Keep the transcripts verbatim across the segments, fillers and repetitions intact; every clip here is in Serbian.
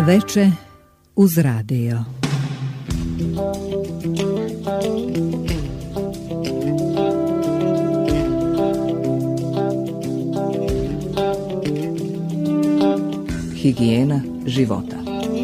Veče uz radio. Higijena života.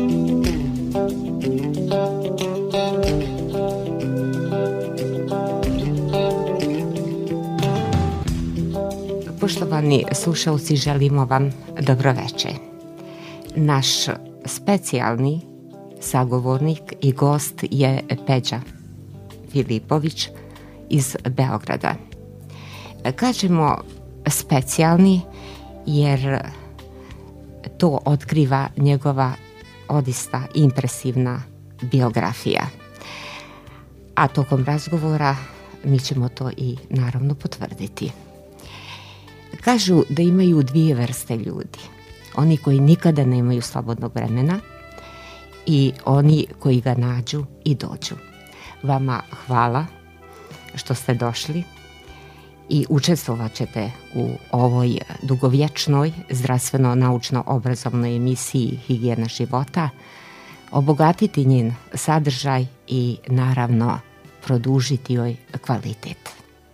Poštovani slušalci, želimo vam dobro veče. Naš specijalni sagovornik i gost je Peđa Filipović iz Beograda. Kažemo specijalni jer to otkriva njegova odista impresivna biografija. A tokom razgovora mi ćemo to i naravno potvrditi. Kažu da imaju dvije vrste ljudi. Oni koji nikada nemaju slobodnog vremena i oni koji ga nađu i dođu. Vama hvala što ste došli i učestvovat ćete u ovoj dugovječnoj zdravstveno-naučno-obrazovnoj emisiji Higijena života, obogatiti njen sadržaj i naravno produžiti joj kvalitet.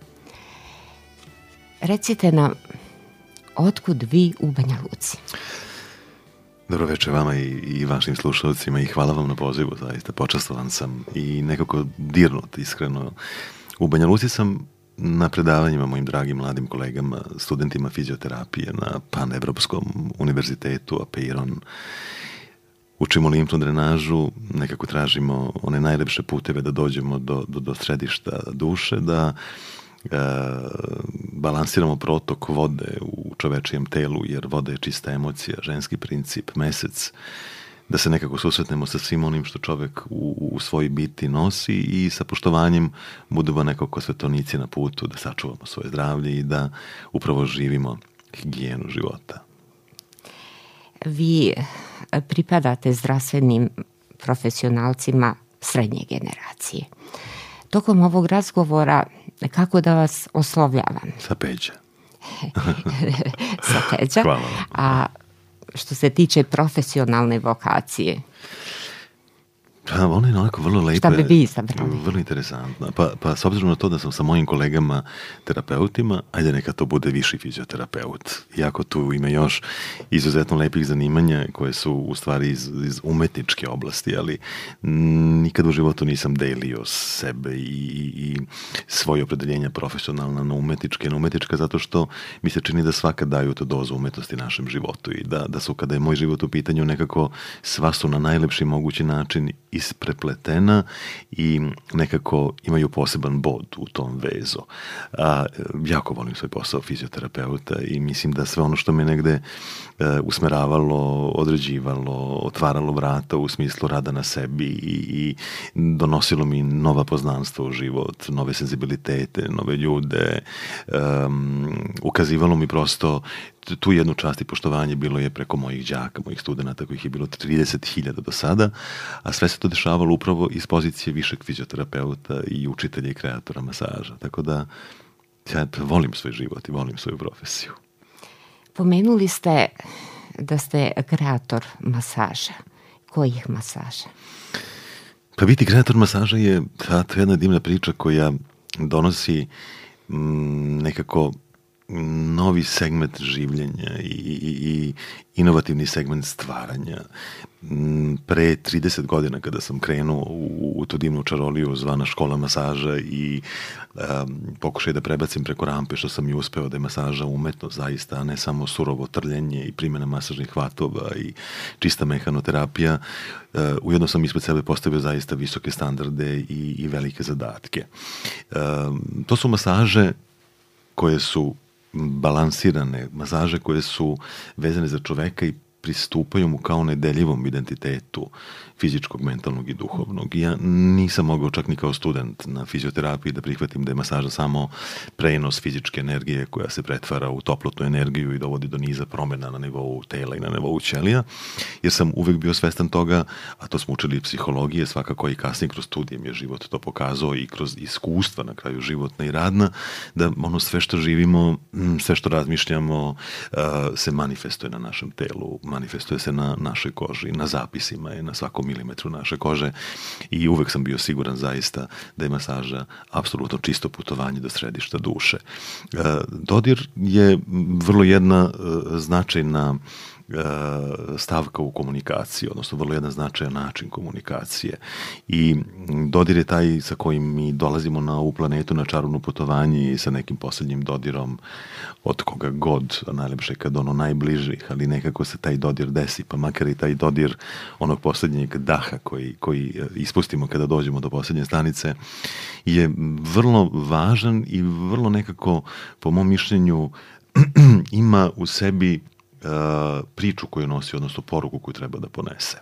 Recite nam, otkud vi u Banja Luci? Dobro večer vama i, i vašim slušalcima i hvala vam na pozivu, zaista počastvovan sam i nekako dirnut, iskreno. U Banja Luci sam na predavanjima mojim dragim mladim kolegama, studentima fizioterapije na Panevropskom univerzitetu Apeiron. Učimo limfnu drenažu, nekako tražimo one najlepše puteve da dođemo do, do, do središta duše, da E, balansiramo protok vode u čovečijem telu, jer voda je čista emocija, ženski princip, mesec, da se nekako susretnemo sa svim onim što čovek u, u svoj biti nosi i sa poštovanjem budemo nekako svetonici na putu, da sačuvamo svoje zdravlje i da upravo živimo higijenu života. Vi pripadate zdravstvenim profesionalcima srednje generacije. Tokom ovog razgovora, kako da vas oslovljavam? Sa Peđa. Sa Peđa. Hvala vam. A što se tiče profesionalne vokacije? Pa ona je onako vrlo lepa. Šta bi vi izabrali? Vrlo interesantna. Pa, pa s obzirom na to da sam sa mojim kolegama terapeutima, ajde neka to bude viši fizioterapeut. Iako tu ima još izuzetno lepih zanimanja koje su u stvari iz, iz umetničke oblasti, ali nikad u životu nisam delio sebe i, i, i svoje opredeljenja profesionalna na umetničke, na umetnička zato što mi se čini da svaka daju tu dozu umetnosti našem životu i da, da su kada je moj život u pitanju nekako sva su na najlepši mogući način isprepletena i nekako imaju poseban bod u tom vezu. A, jako volim svoj posao fizioterapeuta i mislim da sve ono što me negde e, usmeravalo, određivalo, otvaralo vrata u smislu rada na sebi i, i donosilo mi nova poznanstva u život, nove senzibilitete, nove ljude, um, ukazivalo mi prosto tu jednu čast i poštovanje bilo je preko mojih đaka, mojih studenata kojih je bilo trideset hiljada do sada, a sve se to dešavalo upravo iz pozicije višeg fizioterapeuta i učitelja i kreatora masaža. Tako da ja volim svoj život i volim svoju profesiju. Pomenuli ste da ste kreator masaža. Kojih masaža? Pa biti kreator masaža je ta jedna divna priča koja donosi mm, nekako novi segment življenja i, i, i inovativni segment stvaranja. Pre trideset godina kada sam krenuo u, u tu divnu čaroliju zvana škola masaža i um, pokušaj da prebacim preko rampe što sam i uspeo da je masaža umetno zaista, a ne samo surovo trljenje i primjena masažnih hvatova i čista mehanoterapija, uh, ujedno sam ispred sebe postavio zaista visoke standarde i, i velike zadatke. Um, to su masaže koje su balansirane, masaže koje su vezane za čoveka i pristupaju mu kao nedeljivom identitetu fizičkog, mentalnog i duhovnog. I ja nisam mogao čak ni kao student na fizioterapiji da prihvatim da je masaža samo prenos fizičke energije koja se pretvara u toplotnu energiju i dovodi do niza promjena na nivou tela i na nivou ćelija, jer sam uvek bio svestan toga, a to smo učili psihologije, svakako i kasnije kroz studije mi je život to pokazao i kroz iskustva na kraju životna i radna, da ono sve što živimo, sve što razmišljamo se manifestuje na našem telu. manifestuje se na našoj koži, na zapisima je, na svakom milimetru naše kože i uvek sam bio siguran zaista da je masaža apsolutno čisto putovanje do središta duše. Dodir je vrlo jedna značajna stavka u komunikaciji, odnosno vrlo jedan značajan način komunikacije. I dodir je taj sa kojim mi dolazimo na ovu planetu na čarovno putovanje i sa nekim posljednjim dodirom od koga god, najlepše kad ono najbližih, ali nekako se taj dodir desi, pa makar i taj dodir onog posljednjeg daha koji, koji ispustimo kada dođemo do posljednje stanice je vrlo važan i vrlo nekako, po mom mišljenju, ima u sebi priču koju nosi, odnosno poruku koju treba da ponese.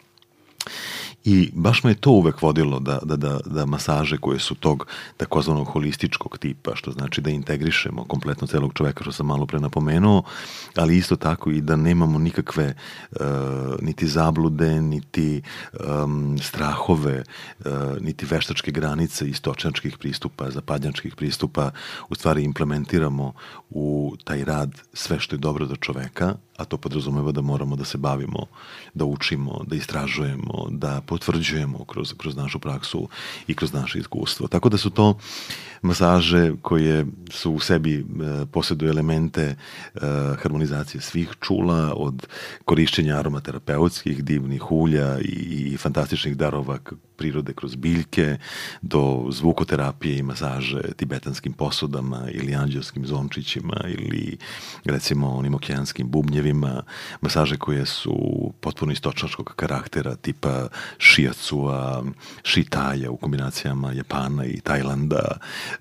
I baš me je to uvek vodilo da, da, da, da masaže koje su tog takozvanog holističkog tipa, što znači da integrišemo kompletno celog čoveka, što sam malo pre napomenuo, ali isto tako i da nemamo nikakve uh, niti zablude, niti um, strahove, uh, niti veštačke granice iz točnjačkih pristupa, zapadnjačkih pristupa, u stvari implementiramo u taj rad sve što je dobro do čoveka, a to podrazumeva da moramo da se bavimo, da učimo, da istražujemo, da potvrđujemo kroz, kroz našu praksu i kroz naše iskustvo. Tako da su to masaže koje su u sebi e, posjeduju elemente e, harmonizacije svih čula, od korišćenja aromaterapeutskih, divnih ulja i, i fantastičnih darova prirode kroz biljke, do zvukoterapije i masaže tibetanskim posudama ili anđelskim zvončićima ili recimo onim okeanskim bubnjevima, masaže koje su potpuno istočnačkog karaktera tipa šiacua, šitaja u kombinacijama Japana i Tajlanda,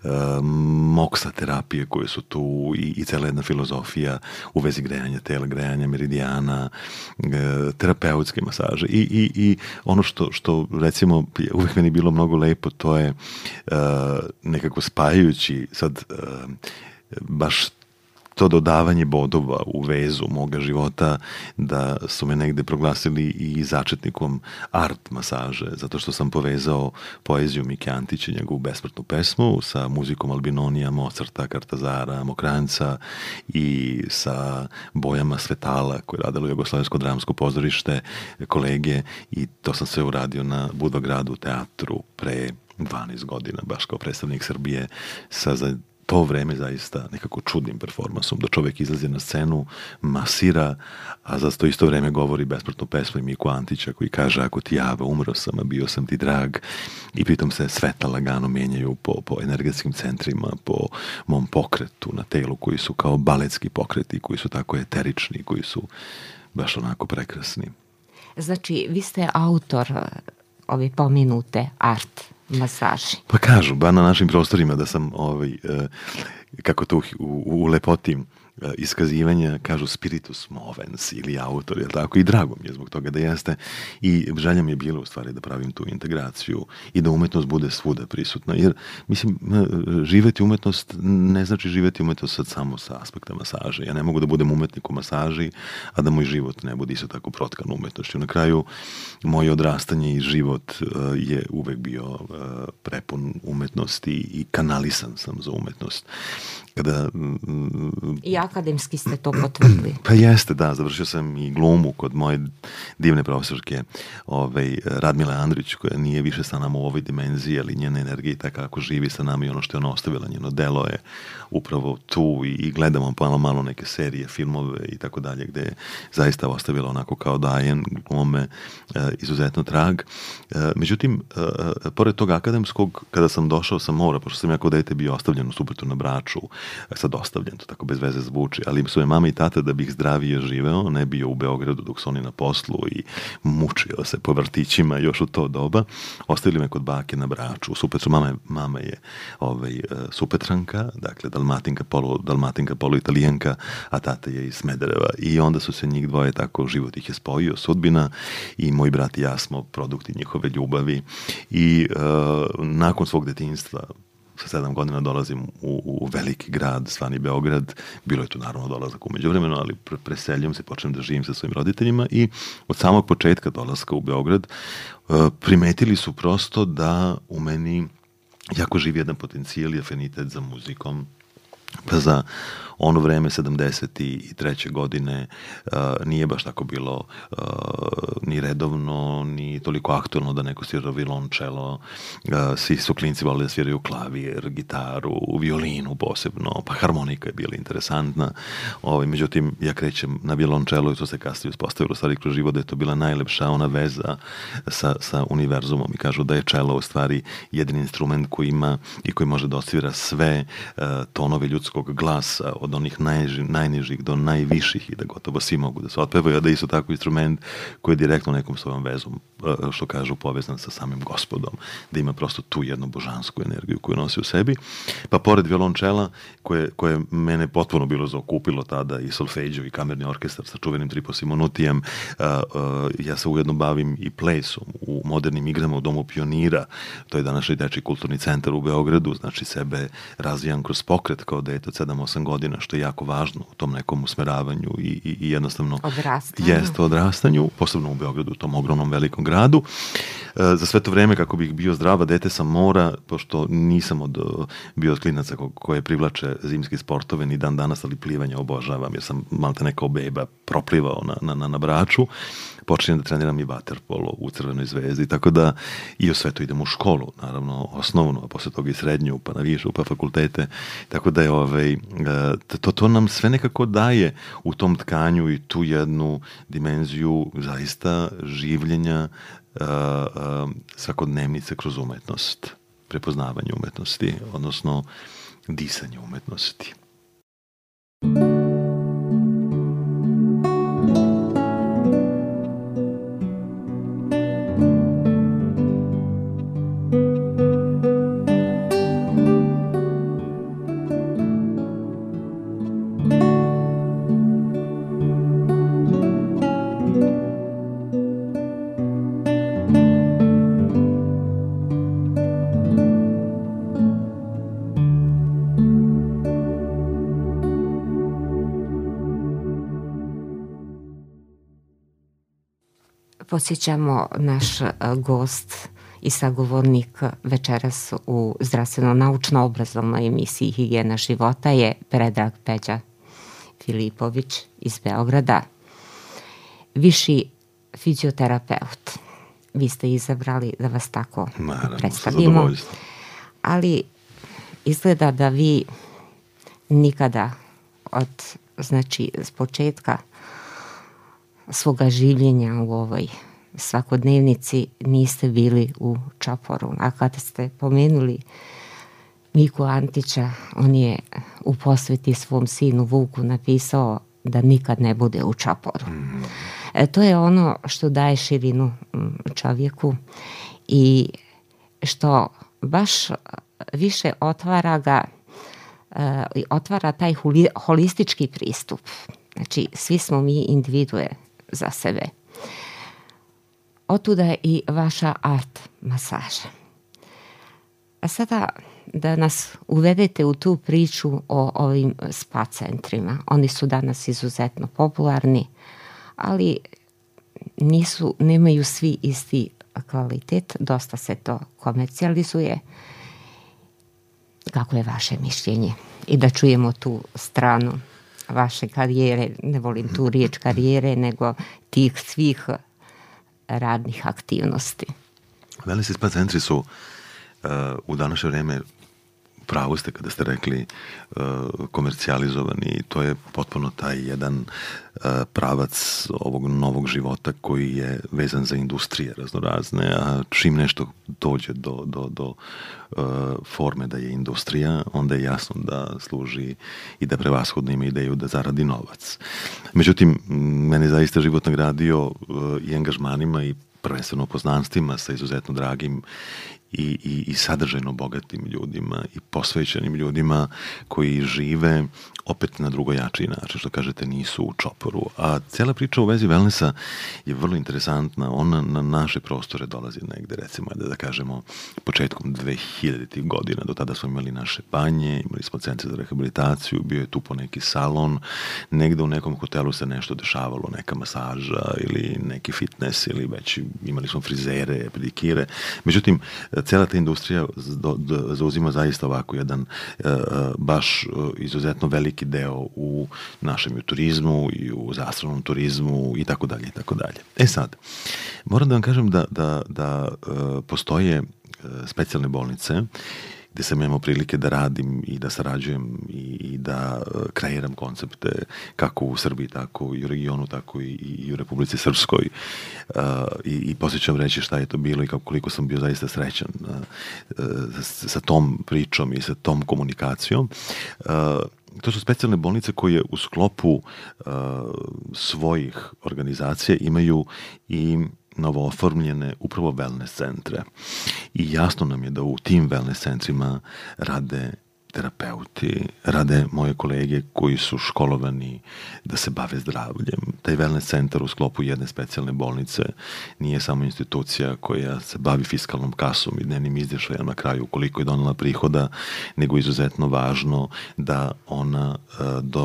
moksa terapije koje su tu i, i cela jedna filozofija u vezi grejanja tela, grejanja meridijana, terapeutske masaže i, i, i ono što, što recimo uvek meni bilo mnogo lepo, to je uh, nekako spajajući sad uh, baš to dodavanje bodova u vezu moga života, da su me negde proglasili i začetnikom art masaže, zato što sam povezao poeziju Mike Antića, njegovu besmrtnu pesmu, sa muzikom Albinonija, Mozarta, Kartazara, Mokranjca i sa bojama Svetala koje je radilo Jugoslovensko dramsko pozorište, kolege, i to sam sve uradio na Budvagradu teatru pre dvanaest godina, baš kao predstavnik Srbije, sa za to vreme zaista nekako čudnim performansom, da čovek izlazi na scenu, masira, a za to isto vreme govori besmrtnu pesmu Miku Antića koji kaže: ako ti java, umro sam, a bio sam ti drag, i pritom se sveta lagano menjaju po, po energetskim centrima, po mom pokretu na telu, koji su kao baletski pokreti, koji su tako eterični, koji su baš onako prekrasni. Znači, vi ste autor ove pomenute art masaži. Pa kažu, ba na našim prostorima da sam, ovaj, kako to u, u lepoti iskazivanja kažu spiritus movens ili autor, jel tako? I drago mi je zbog toga da jeste, i želja mi je bilo u stvari da pravim tu integraciju i da umetnost bude svuda prisutna, jer mislim, živeti umetnost ne znači živeti umetnost sad samo sa aspekta masaže. Ja ne mogu da budem umetnik u masaži, a da moj život ne bude isto tako protkan umetnošću. Na kraju, moje odrastanje i život je uvek bio prepun umetnosti i kanalisan sam za umetnost. Kada... I akademski ste to potvrdili. Pa jeste, da. Završio sam i glumu kod moje divne profesorke ovaj, Radmile Andrić, koja nije više sa nama u ovoj dimenziji, ali njena energija i tako kako živi sa nama i ono što je ona ostavila, njeno delo je upravo tu, i, i gledamo malo, malo neke serije, filmove i tako dalje, gde je zaista ostavila onako kao dajen glume e, izuzetno trag. E, međutim, e, pored toga akademskog, kada sam došao sa mora, pošto sam ja kao dete bio ostavljen u Subotu na Braču, sad ostavljen, to tako bez veze zvuči, ali su je mama i tata, da bih zdravije živeo, ne bio u Beogradu dok su oni na poslu i mučio se po vrtićima još u to doba, ostavili me kod bake na Braču. U Supetru, mama je, mama je ovaj, Supetranka, dakle Dalmatinka, polu, Dalmatinka, polu Italijanka, a tata je iz Smedereva, i onda su se njih dvoje tako, život ih je spojio, sudbina, i moj brat i ja smo produkti njihove ljubavi, i uh, nakon svog detinjstva sa sedam godina dolazim u, u veliki grad, zvani Beograd. Bilo je tu naravno dolazak u međuvremenu, ali pre, preseljam se, počnem da živim sa svojim roditeljima, i od samog početka dolaska u Beograd uh, primetili su prosto da u meni jako živi jedan potencijal i afinitet za muzikom, Pa za ono vreme sedamdeset treće godine uh, nije baš tako bilo uh, ni redovno, ni toliko aktualno da neko svira violončelo. Uh, svi su klinci volili da sviraju klavir, gitaru, violinu posebno, pa harmonika je bila interesantna. Ovaj, međutim, ja krećem na violončelo i to se kasnije uspostavilo stvari kroz život, da je to bila najlepša ona veza sa, sa univerzumom i kažu da je čelo u stvari jedini instrument koji ima i koji može da osvira sve uh, tonove ljudskog glasa, od onih najnižih, najnižih do najviših i da gotovo svi mogu da se otpevaju, a da je isto tako instrument koji je direktno nekom svojom vezom, što kažu, povezan sa samim Gospodom, da ima prosto tu jednu božansku energiju koju nosi u sebi. Pa pored violončela, koje, koje mene potpuno bilo zaokupilo tada, i solfeđo i kamerni orkestar sa čuvenim Tripo Simonutijem, uh, uh, ja se ujedno bavim i plesom u modernim igrama u Domu pionira, to je današnji dečiji kulturni centar u Beogradu, znači sebe razvijam kroz pokret kao dete od sedam osam godina, što je jako važno u tom nekom usmeravanju i, i, i jednostavno odrastanju. Jeste odrastanju, posebno u Beogradu, u tom ogromnom velikom gradu. E, za sve to vreme, kako bih bio zdrava, dete sam mora, pošto nisam od, bio od klinaca ko, koje privlače zimski sportove, ni dan danas, ali plivanje obožavam, jer sam malte neka beba proplivao na, na, na, na Braču. Počinjem da treniram i vaterpolo u Crvenoj zvezdi, tako da i u sve to idem u školu, naravno osnovnu, a posle toga i srednju, pa na višu, pa fakultete, tako da je ovaj, to, to nam sve nekako daje u tom tkanju i tu jednu dimenziju zaista življenja uh, uh, svakodnevnice kroz umetnost, prepoznavanje umetnosti, odnosno disanje umetnosti. Posjećamo naš gost i sagovornik večeras u zdravstveno-naučno-obrazovnoj emisiji Higijena života je Predrag Peđa Filipović iz Beograda, viši fizioterapeut. Vi ste izabrali da vas tako Naravno, predstavimo, ali izgleda da vi nikada od, znači, s početka svoga življenja u ovoj svakodnevnici niste bili u Čaporu. A kada ste pomenuli Miku Antića, on je u posveti svom sinu Vuku napisao da nikad ne bude u Čaporu. E, to je ono što daje širinu čovjeku i što baš više otvara ga, otvara taj holistički pristup. Znači, svi smo mi individue za sebe. Otuda je i vaša art masaža. A sada da nas uvedete u tu priču o ovim spa centrima. Oni su danas izuzetno popularni, ali nisu, nemaju svi isti kvalitet, dosta se to komercijalizuje. Kako je vaše mišljenje? I da čujemo tu stranu vaše karijere, ne volim tu riječ karijere, nego tih svih radnih aktivnosti. Wellness i spa centri su uh, u današnje vreme, pravo ste kada ste rekli, uh, komercijalizovani. To je potpuno taj jedan uh, pravac ovog novog života koji je vezan za industrije raznorazne, a čim nešto dođe do, do, do uh, forme da je industrija, onda je jasno da služi i da prevashodno ima ideju da zaradi novac. Međutim, mene zaista život nagradio uh, i angažmanima i prvenstveno poznanstvima sa izuzetno dragim i, i, i sadržajno bogatim ljudima i posvećenim ljudima koji žive opet na drugojačiji način, što kažete, nisu u Čoporu. A cijela priča u vezi wellnessa je vrlo interesantna. Ona na naše prostore dolazi negde, recimo, da, da kažemo, početkom dvehiljaditih godina. Do tada smo imali naše banje, imali smo centre za rehabilitaciju, bio je tu po neki salon, negde u nekom hotelu se nešto dešavalo, neka masaža ili neki fitness ili već imali smo frizere, pedikire. Međutim, cela ta industrija zauzima zaista ovako jedan baš izuzetno veliki deo u našem turizmu i u zdravstvenom turizmu i tako dalje i tako dalje. E sad, moram da vam kažem da, da, da postoje specijalne bolnice gde sam imao prilike da radim i da sarađujem i, i da kreiram koncepte kako u Srbiji, tako i u regionu, tako i, i u Republici Srpskoj. Uh, I, i poslije ću vam reći šta je to bilo i kako, koliko sam bio zaista srećan uh, uh, sa, sa tom pričom i sa tom komunikacijom. Uh, To su specijalne bolnice koje u sklopu uh, svojih organizacija imaju i novooformljene upravo wellness centre. I jasno nam je da u tim wellness centrima rade terapeuti, rade moje kolege koji su školovani da se bave zdravljem. Taj wellness centar u sklopu jedne specijalne bolnice nije samo institucija koja se bavi fiskalnom kasom i dnevnim izvještajem na kraju koliko je donela prihoda, nego izuzetno važno da ona uh,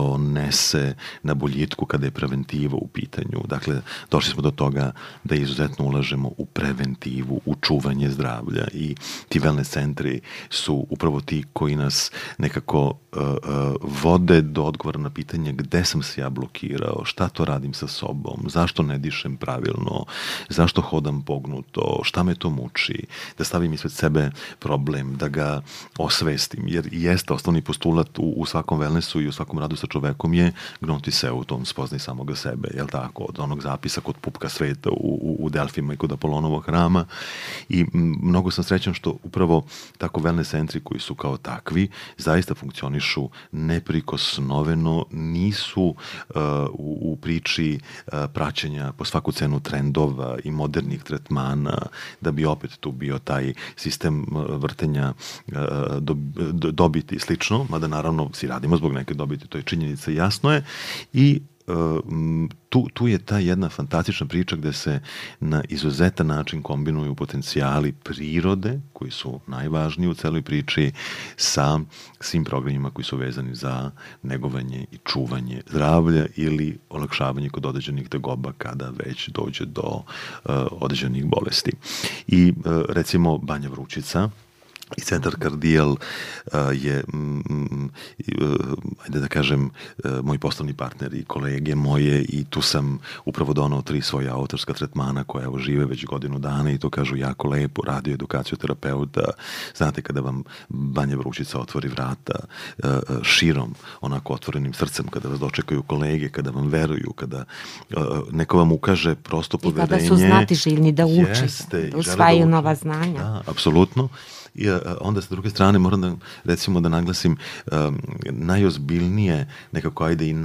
donese na boljitku kada je preventiva u pitanju. Dakle, došli smo do toga da izuzetno ulažemo u preventivu, u čuvanje zdravlja i ti wellness centri su upravo ti koji nas nekako uh, uh, vode do odgovora na pitanje gde sam se ja blokirao, šta to radim sa sobom, zašto ne dišem pravilno, zašto hodam pognuto, šta me to muči, da stavim ispred sebe problem, da ga osvestim, jer jeste osnovni postulat u, u svakom wellnessu i u svakom radu sa čovekom je gnoti se u tom spoznaj samoga sebe, jel tako, od onog zapisa kod pupka sveta u, u, u Delfima i kod Apolonovog hrama i mnogo sam srećan što upravo tako wellness centri koji su kao takvi zaista funkcionišu neprikosnoveno, nisu uh, u, u priči uh, praćenja po svaku cenu trendova i modernih tretmana, da bi opet tu bio taj sistem uh, vrtenja uh, do, do, dobiti i slično, mada naravno svi radimo zbog neke dobiti, to je činjenica, jasno je, i Tu, tu je ta jedna fantastična priča gde se na izuzetan način kombinuju potencijali prirode, koji su najvažniji u celoj priči, sa svim programima koji su vezani za negovanje i čuvanje zdravlja ili olakšavanje kod određenih tegoba kada već dođe do uh, određenih bolesti. I uh, recimo Banja Vrućica i centar Kardijal uh, je, mm, uh, ajde da kažem, uh, moj poslovni partner i kolege moje i tu sam upravo donao tri svoja autorska tretmana koja evo žive već godinu dana i to kažu jako lepo, radio edukaciju terapeuta. Znate, kada vam Banja Vrućica otvori vrata uh, širom, onako otvorenim srcem, kada vas dočekaju kolege, kada vam veruju, kada uh, neko vam ukaže prosto poverenje. I kada su znatiželjni da uče, jeste, da usvajaju da nova znanja. Da, apsolutno. I onda sa druge strane moram da recimo da naglasim um, najozbiljnije, nekako ajde i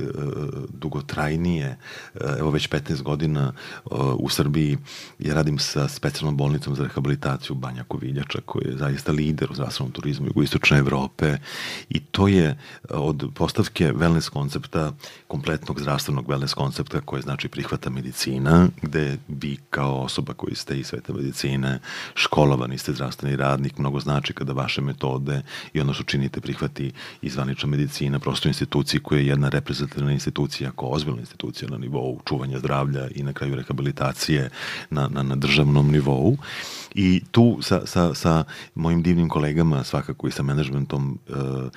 najdugotrajnije, uh, evo već petnaest godina uh, u Srbiji ja radim sa specijalnom bolnicom za rehabilitaciju Banja Koviljača koja je zaista lider u zdravstvenom turizmu jugoistočne Evrope i to je od postavke wellness koncepta, kompletnog zdravstvenog wellness koncepta koje znači prihvata medicina, gde vi kao osoba koji ste iz sveta medicine, školovani ste zdravstveni rad, mnogo znači kada vaše metode i ono što činite prihvati i zvanična medicina, prosto instituciji koja je jedna reprezentativna institucija, kao ozbiljna institucija na nivou čuvanja zdravlja i na kraju rehabilitacije na, na, na državnom nivou. I tu sa, sa, sa mojim divnim kolegama, svakako i sa menadžmentom uh,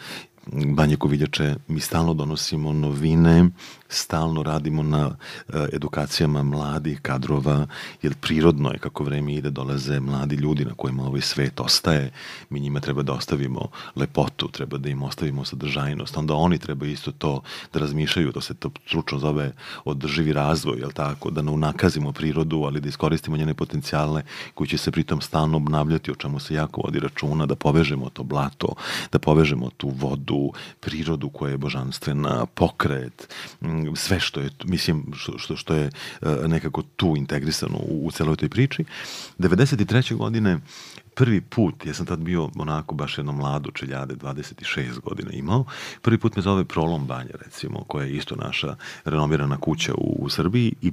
Banje Koviljače, mi stalno donosimo novine, stalno radimo na uh, edukacijama mladih kadrova, jer prirodno je kako vreme ide, dolaze mladi ljudi na kojima ovaj svet ostaje, mi njima treba da ostavimo lepotu, treba da im ostavimo sadržajnost, onda oni treba isto to da razmišljaju, to se to stručno zove održivi razvoj, jel tako, da ne unakazimo prirodu, ali da iskoristimo njene potencijale koji će se pritom stalno obnavljati, o čemu se jako vodi računa, da povežemo to blato, da povežemo tu vodu, prirodu koja je božanstvena, pokret, sve što je, mislim, što, što, što je nekako tu integrisano u, u celoj toj priči. devedeset treće godine prvi put, ja sam tad bio onako baš jedno mlado čeljade, dvadeset šest godina imao, prvi put me zove Prolom Banja, recimo, koja je isto naša renovirana kuća u, u Srbiji i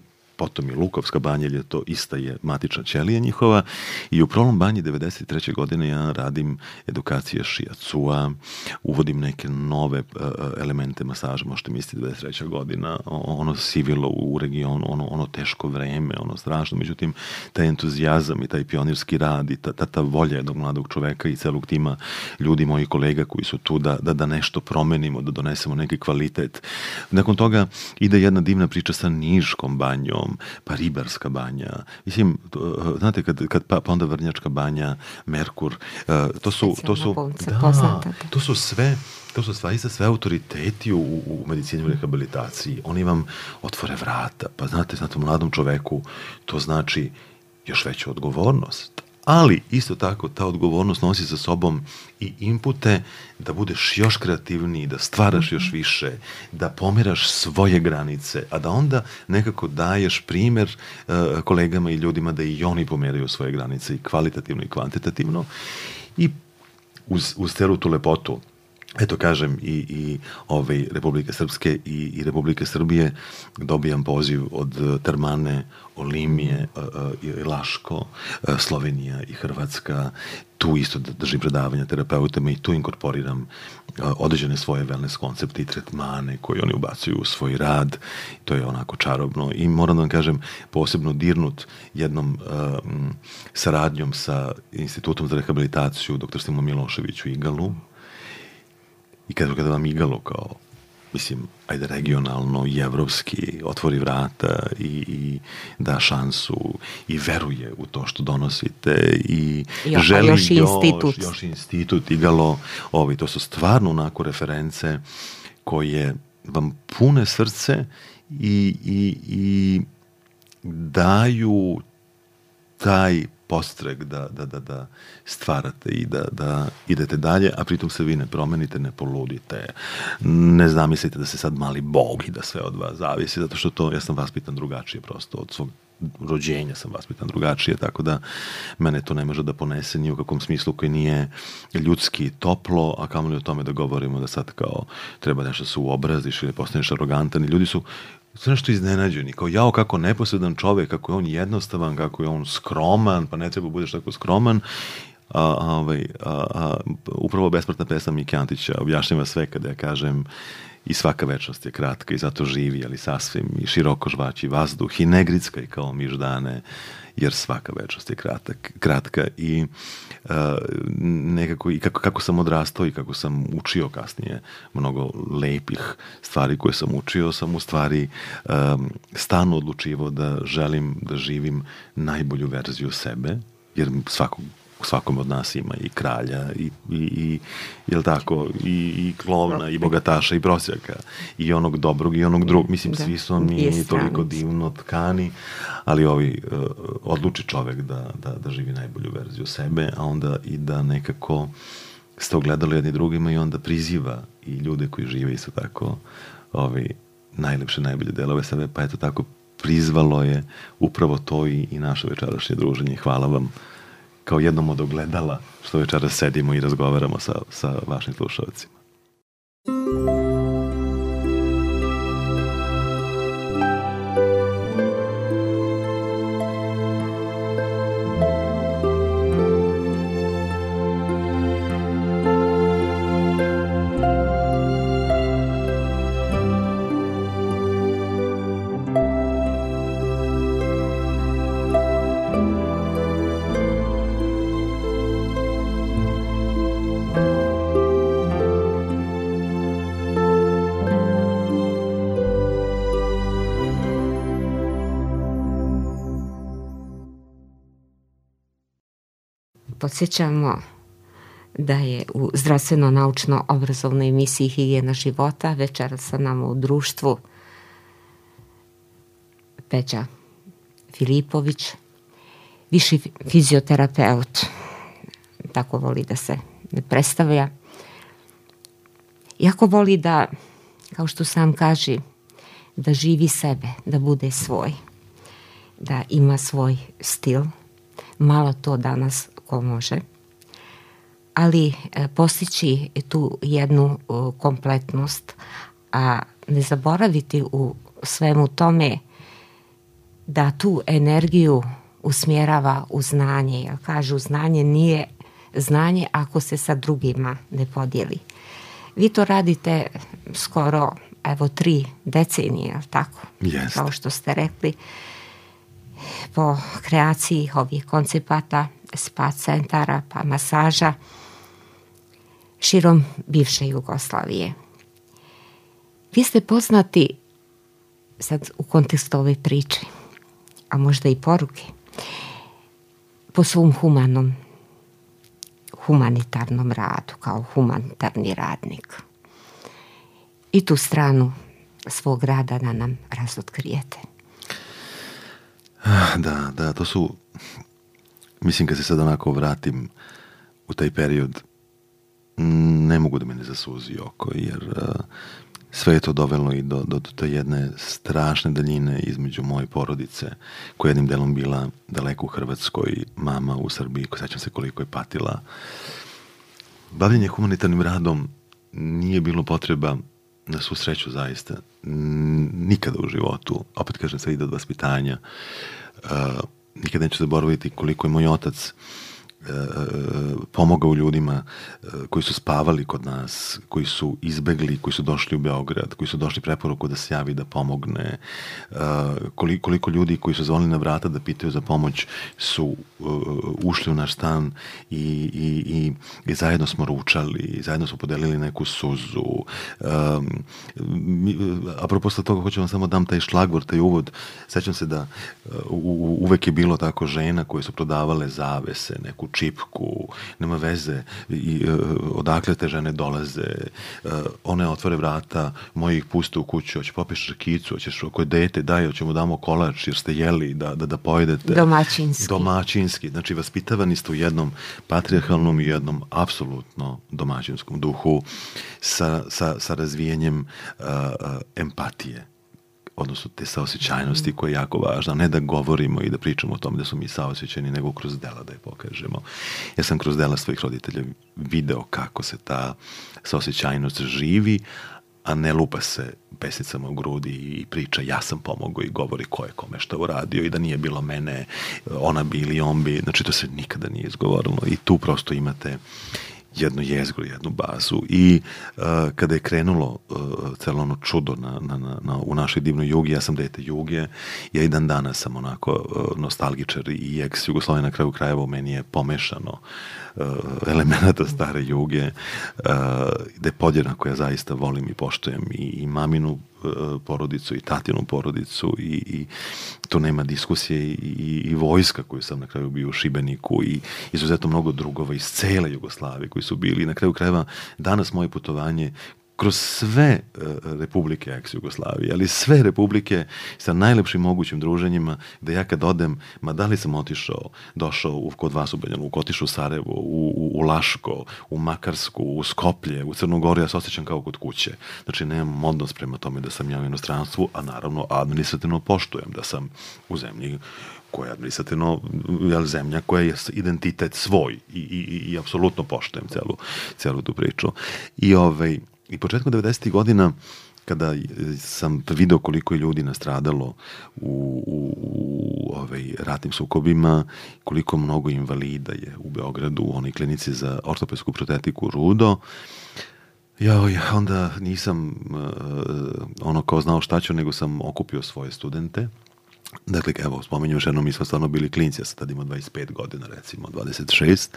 potom i Lukovska banja, jer je to ista je matična ćelija njihova. I u Prolom banji devedeset treće godine ja radim edukacije šiacua, uvodim neke nove uh, elemente masaža, možete misliti devedeset treća godina, ono sivilo u regionu, ono, ono teško vreme, ono strašno, međutim, taj entuzijazam i taj pionirski rad i ta, ta, ta volja jednog mladog čoveka i celog tima ljudi, mojih kolega koji su tu da, da, da nešto promenimo, da donesemo neki kvalitet. Nakon toga ide jedna divna priča sa Niškom banjom, pa Ribarska banja. Mislim, to, znate, kad, kad pa, pa onda Vrnjačka banja, Merkur, uh, to su, to su, da, to su sve To su stvari sve autoriteti u, u medicini, u rehabilitaciji. Oni vam otvore vrata. Pa znate, znate, mladom čoveku to znači još veću odgovornost. Ali isto tako ta odgovornost nosi sa sobom i inpute da budeš još kreativniji, da stvaraš još više, da pomeraš svoje granice, a da onda nekako daješ primer uh, kolegama i ljudima da i oni pomeraju svoje granice i kvalitativno i kvantitativno. I uz, uz celu tu lepotu, eto kažem, i, i ovaj, Republike Srpske i, i Republike Srbije dobijam poziv od Termane, Olimije, uh, uh, Laško, uh, Slovenija i Hrvatska. Tu isto držim predavanja terapeutama i tu inkorporiram uh, određene svoje wellness koncepte i tretmane koje oni ubacuju u svoj rad. To je onako čarobno i moram da vam kažem, posebno dirnut jednom uh, saradnjom sa Institutom za rehabilitaciju doktor Simo Milošević u Igalu. I kada, kada vam Igalo kao, mislim, ajde regionalno i evropski otvori vrata i, i da šansu i veruje u to što donosite i jo, želi još, institut. još institut Igalo, ovi, to su stvarno onako reference koje vam pune srce i, i, i daju taj postrek da, da, da, da stvarate i da, da idete dalje, a pritom se vi ne promenite, ne poludite, ne zamislite da se sad mali Bog i da sve od vas zavisi, zato što to, ja sam vaspitan drugačije prosto, od svog rođenja sam vaspitan drugačije, tako da mene to ne može da ponese ni u kakvom smislu koji nije ljudski toplo, a kamoli o tome da govorimo da sad kao treba nešto se uobraziš ili postaneš arogantan i ljudi su sve nešto iznenađeni, kao jao kako neposredan čovek, kako je on jednostavan, kako je on skroman, pa ne treba budeš tako skroman. A, a, a, a, upravo besmrtna pesma Mike Antića objašnjava sve kada ja kažem i svaka večnost je kratka i zato živi, ali sasvim i široko žvaći vazduh i ne grickaj kao miždane, jer svaka večnost je kratak, kratka i uh, nekako i kako, kako sam odrastao i kako sam učio kasnije mnogo lepih stvari koje sam učio, sam u stvari um, stalno odlučivao da želim da živim najbolju verziju sebe, jer svakog svakom od nas ima i kralja i, i, i jel tako, i, i klovna, i bogataša, i prosjaka, i onog dobrog, i onog drugog. Mislim, da, svi su mi toliko divno tkani, ali ovi, uh, odluči čovek da, da, da živi najbolju verziju sebe, a onda i da nekako ste ogledali jedni drugima i onda priziva i ljude koji žive isto tako ovi najlepše, najbolje delove sebe, pa eto tako prizvalo je upravo to i, i naše večerašnje druženje. Hvala vam kao jednom od ogledala što večeras sedimo i razgovaramo sa, sa vašim slušalcima. Podsjećamo da je u zdravstveno-naučno-obrazovnoj emisiji Higijena života večera sa nama u društvu Peđa Filipović, viši fizioterapeut, tako voli da se predstavlja. Jako voli da, kao što sam kaže, da živi sebe, da bude svoj, da ima svoj stil. Malo to danas ko može, ali postići tu jednu kompletnost, a ne zaboraviti u svemu tome da tu energiju usmjerava u znanje. Jer kažu, znanje nije znanje ako se sa drugima ne podijeli. Vi to radite skoro, evo, tri decenije, tako? Jest. Kao što ste rekli, po kreaciji ovih koncepata, spa centara, pa masaža, širom bivše Jugoslavije. Vi ste poznati, sad u kontekstu ove priče, a možda i poruke, po svom humanom, humanitarnom radu, kao humanitarni radnik. I tu stranu svog rada da nam razotkrijete. Da, da, to su, mislim kad se sad onako vratim u taj period, ne mogu da me ne zasuzi oko, jer uh, sve je to dovelo i do, do, do jedne strašne daljine između moje porodice, koja je jednim delom bila daleko u Hrvatskoj, mama u Srbiji, ko sećam se koliko je patila. Bavljenje humanitarnim radom nije bilo potreba, na svu sreću zaista, nikada u životu, opet kažem, sve ide od vaspitanja. Uh, nikada neću zaboraviti koliko je moj otac pomogao ljudima koji su spavali kod nas, koji su izbegli, koji su došli u Beograd, koji su došli preporuku da se javi da pomogne. Koliko, koliko ljudi koji su zvonili na vrata da pitaju za pomoć su ušli u naš stan i, i, i, i zajedno smo ručali, i zajedno smo podelili neku suzu. Apropo sa toga hoću vam samo dam taj šlagvor, taj uvod. Sećam se da u, uvek je bilo tako žena koje su prodavale zavese, neku čipku, nema veze i uh, odakle te žene dolaze, uh, one otvore vrata, moji ih puste u kuću, hoće popiješ rakicu, hoćeš ako je dete, daj, hoćemo damo kolač jer ste jeli da, da, da pojedete. Domaćinski. Domaćinski. Znači, vaspitavani ste u jednom patrijarhalnom i jednom apsolutno domaćinskom duhu sa, sa, sa razvijenjem uh, uh, empatije, odnosno te saosećajnosti koja je jako važna, ne da govorimo i da pričamo o tome da su mi saosećajni, nego kroz dela da je pokažemo. Ja sam kroz dela svojih roditelja video kako se ta saosećajnost živi, a ne lupa se pesnicama u grudi i priča ja sam pomogao i govori ko je kome šta uradio i da nije bilo mene, ona bi ili on bi, znači to se nikada nije izgovorilo i tu prosto imate jednu jezgru, jednu bazu i uh, kada je krenulo uh, celo ono čudo na, na, na, u našoj divnoj Jugi, ja sam dete Juge, ja i dan danas sam onako uh, nostalgičar i ex Jugoslavije, na kraju krajeva u meni je pomešano uh, elemenata stare Juge, uh, da je podjena koja zaista volim i poštujem i, i maminu porodicu i tatinu porodicu i, i to nema diskusije i, i, i vojska koju sam na kraju bio u Šibeniku i izuzetno mnogo drugova iz cele Jugoslavije koji su bili i na kraju krajeva danas moje putovanje kroz sve uh, republike ex-Jugoslavije, ali sve republike sa najlepšim mogućim druženjima, da ja kad odem, ma da li sam otišao, došao u, kod vas u Banja Luku, otišao u Sarajevo, u, u, u Laško, u Makarsku, u Skoplje, u Crnu Goru, ja se osjećam kao kod kuće. Znači, nemam odnos prema tome da sam ja u inostranstvu, a naravno administrativno poštujem da sam u zemlji koja je administrativno, jel, zemlja koja je identitet svoj i, i, i, i apsolutno poštujem celu, celu tu priču. I ovaj, i početkom devedesetih godina, kada sam video koliko je ljudi nastradalo u, u, u ovaj, ratnim sukobima, koliko mnogo invalida je u Beogradu, u onoj klinici za ortopedsku protetiku Rudo, ja, ja onda nisam uh, ono kao znao šta ću, nego sam okupio svoje studente. Dakle, evo, spominjem još jednom, mi smo stvarno bili klinci, ja sam tad imao dvadeset pet godina, recimo, dvadeset šest,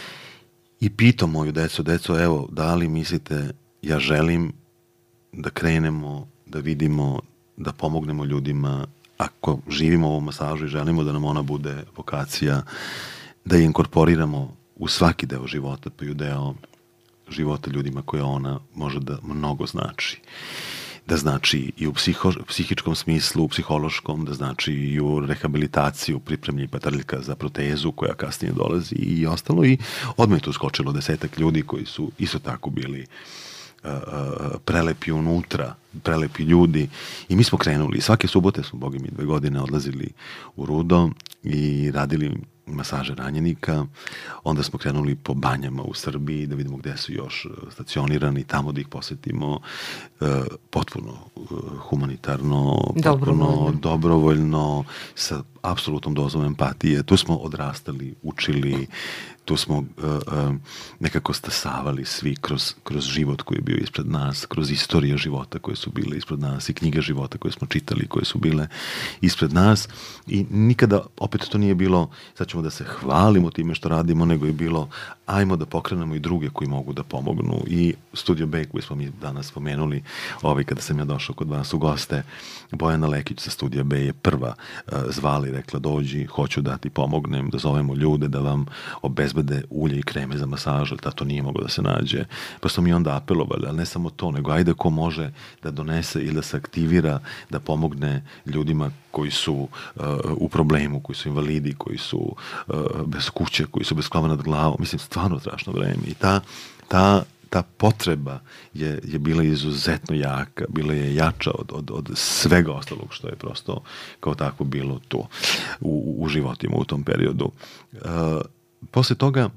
i pitao moju decu, deco, evo, da li mislite, ja želim da krenemo, da vidimo, da pomognemo ljudima, ako živimo u ovom masažu i želimo da nam ona bude vokacija, da je inkorporiramo u svaki deo života, pa i u deo života ljudima koje ona može da mnogo znači. Da znači i u psiho, psihičkom smislu, u psihološkom, da znači i u rehabilitaciju, pripremlji patrljka za protezu koja kasnije dolazi i ostalo. I odmah je tu skočilo desetak ljudi koji su isto tako bili uh, uh, prelepi unutra, prelepi ljudi. I mi smo krenuli. Svake subote smo, boga mi, dve godine odlazili u Rudo i radili masaže ranjenika, onda smo krenuli po banjama u Srbiji da vidimo gde su još stacionirani, tamo da ih posetimo, potpuno humanitarno, potpuno dobrovoljno, dobrovoljno sa apsolutnom dozom empatije. Tu smo odrastali, učili, tu smo uh, uh, nekako stasavali svi kroz, kroz život koji je bio ispred nas, kroz istorije života koje su bile ispred nas i knjige života koje smo čitali, koje su bile ispred nas i nikada, opet to nije bilo, sad ćemo da se hvalimo time što radimo, nego je bilo ajmo da pokrenemo i druge koji mogu da pomognu. I Studio B koji smo mi danas spomenuli, ovaj, kada sam ja došao kod vas u goste, Bojana Lekić sa Studija B je prva uh, zvala i rekla dođi, hoću da ti pomognem, da zovemo ljude, da vam obezbede ulje i kreme za masažu, da to nije moglo da se nađe. Pa smo mi onda apelovali, ali ne samo to, nego ajde ko može da donese ili da se aktivira, da pomogne ljudima koji su uh, u problemu, koji su invalidi, koji su uh, bez kuće, koji su bez krova nad glavom. Mislim, stvarno strašno vreme. I ta, ta ta potreba je, je bila izuzetno jaka, bila je jača od, od, od svega ostalog što je prosto kao tako bilo tu u, u životima u tom periodu. E, posle toga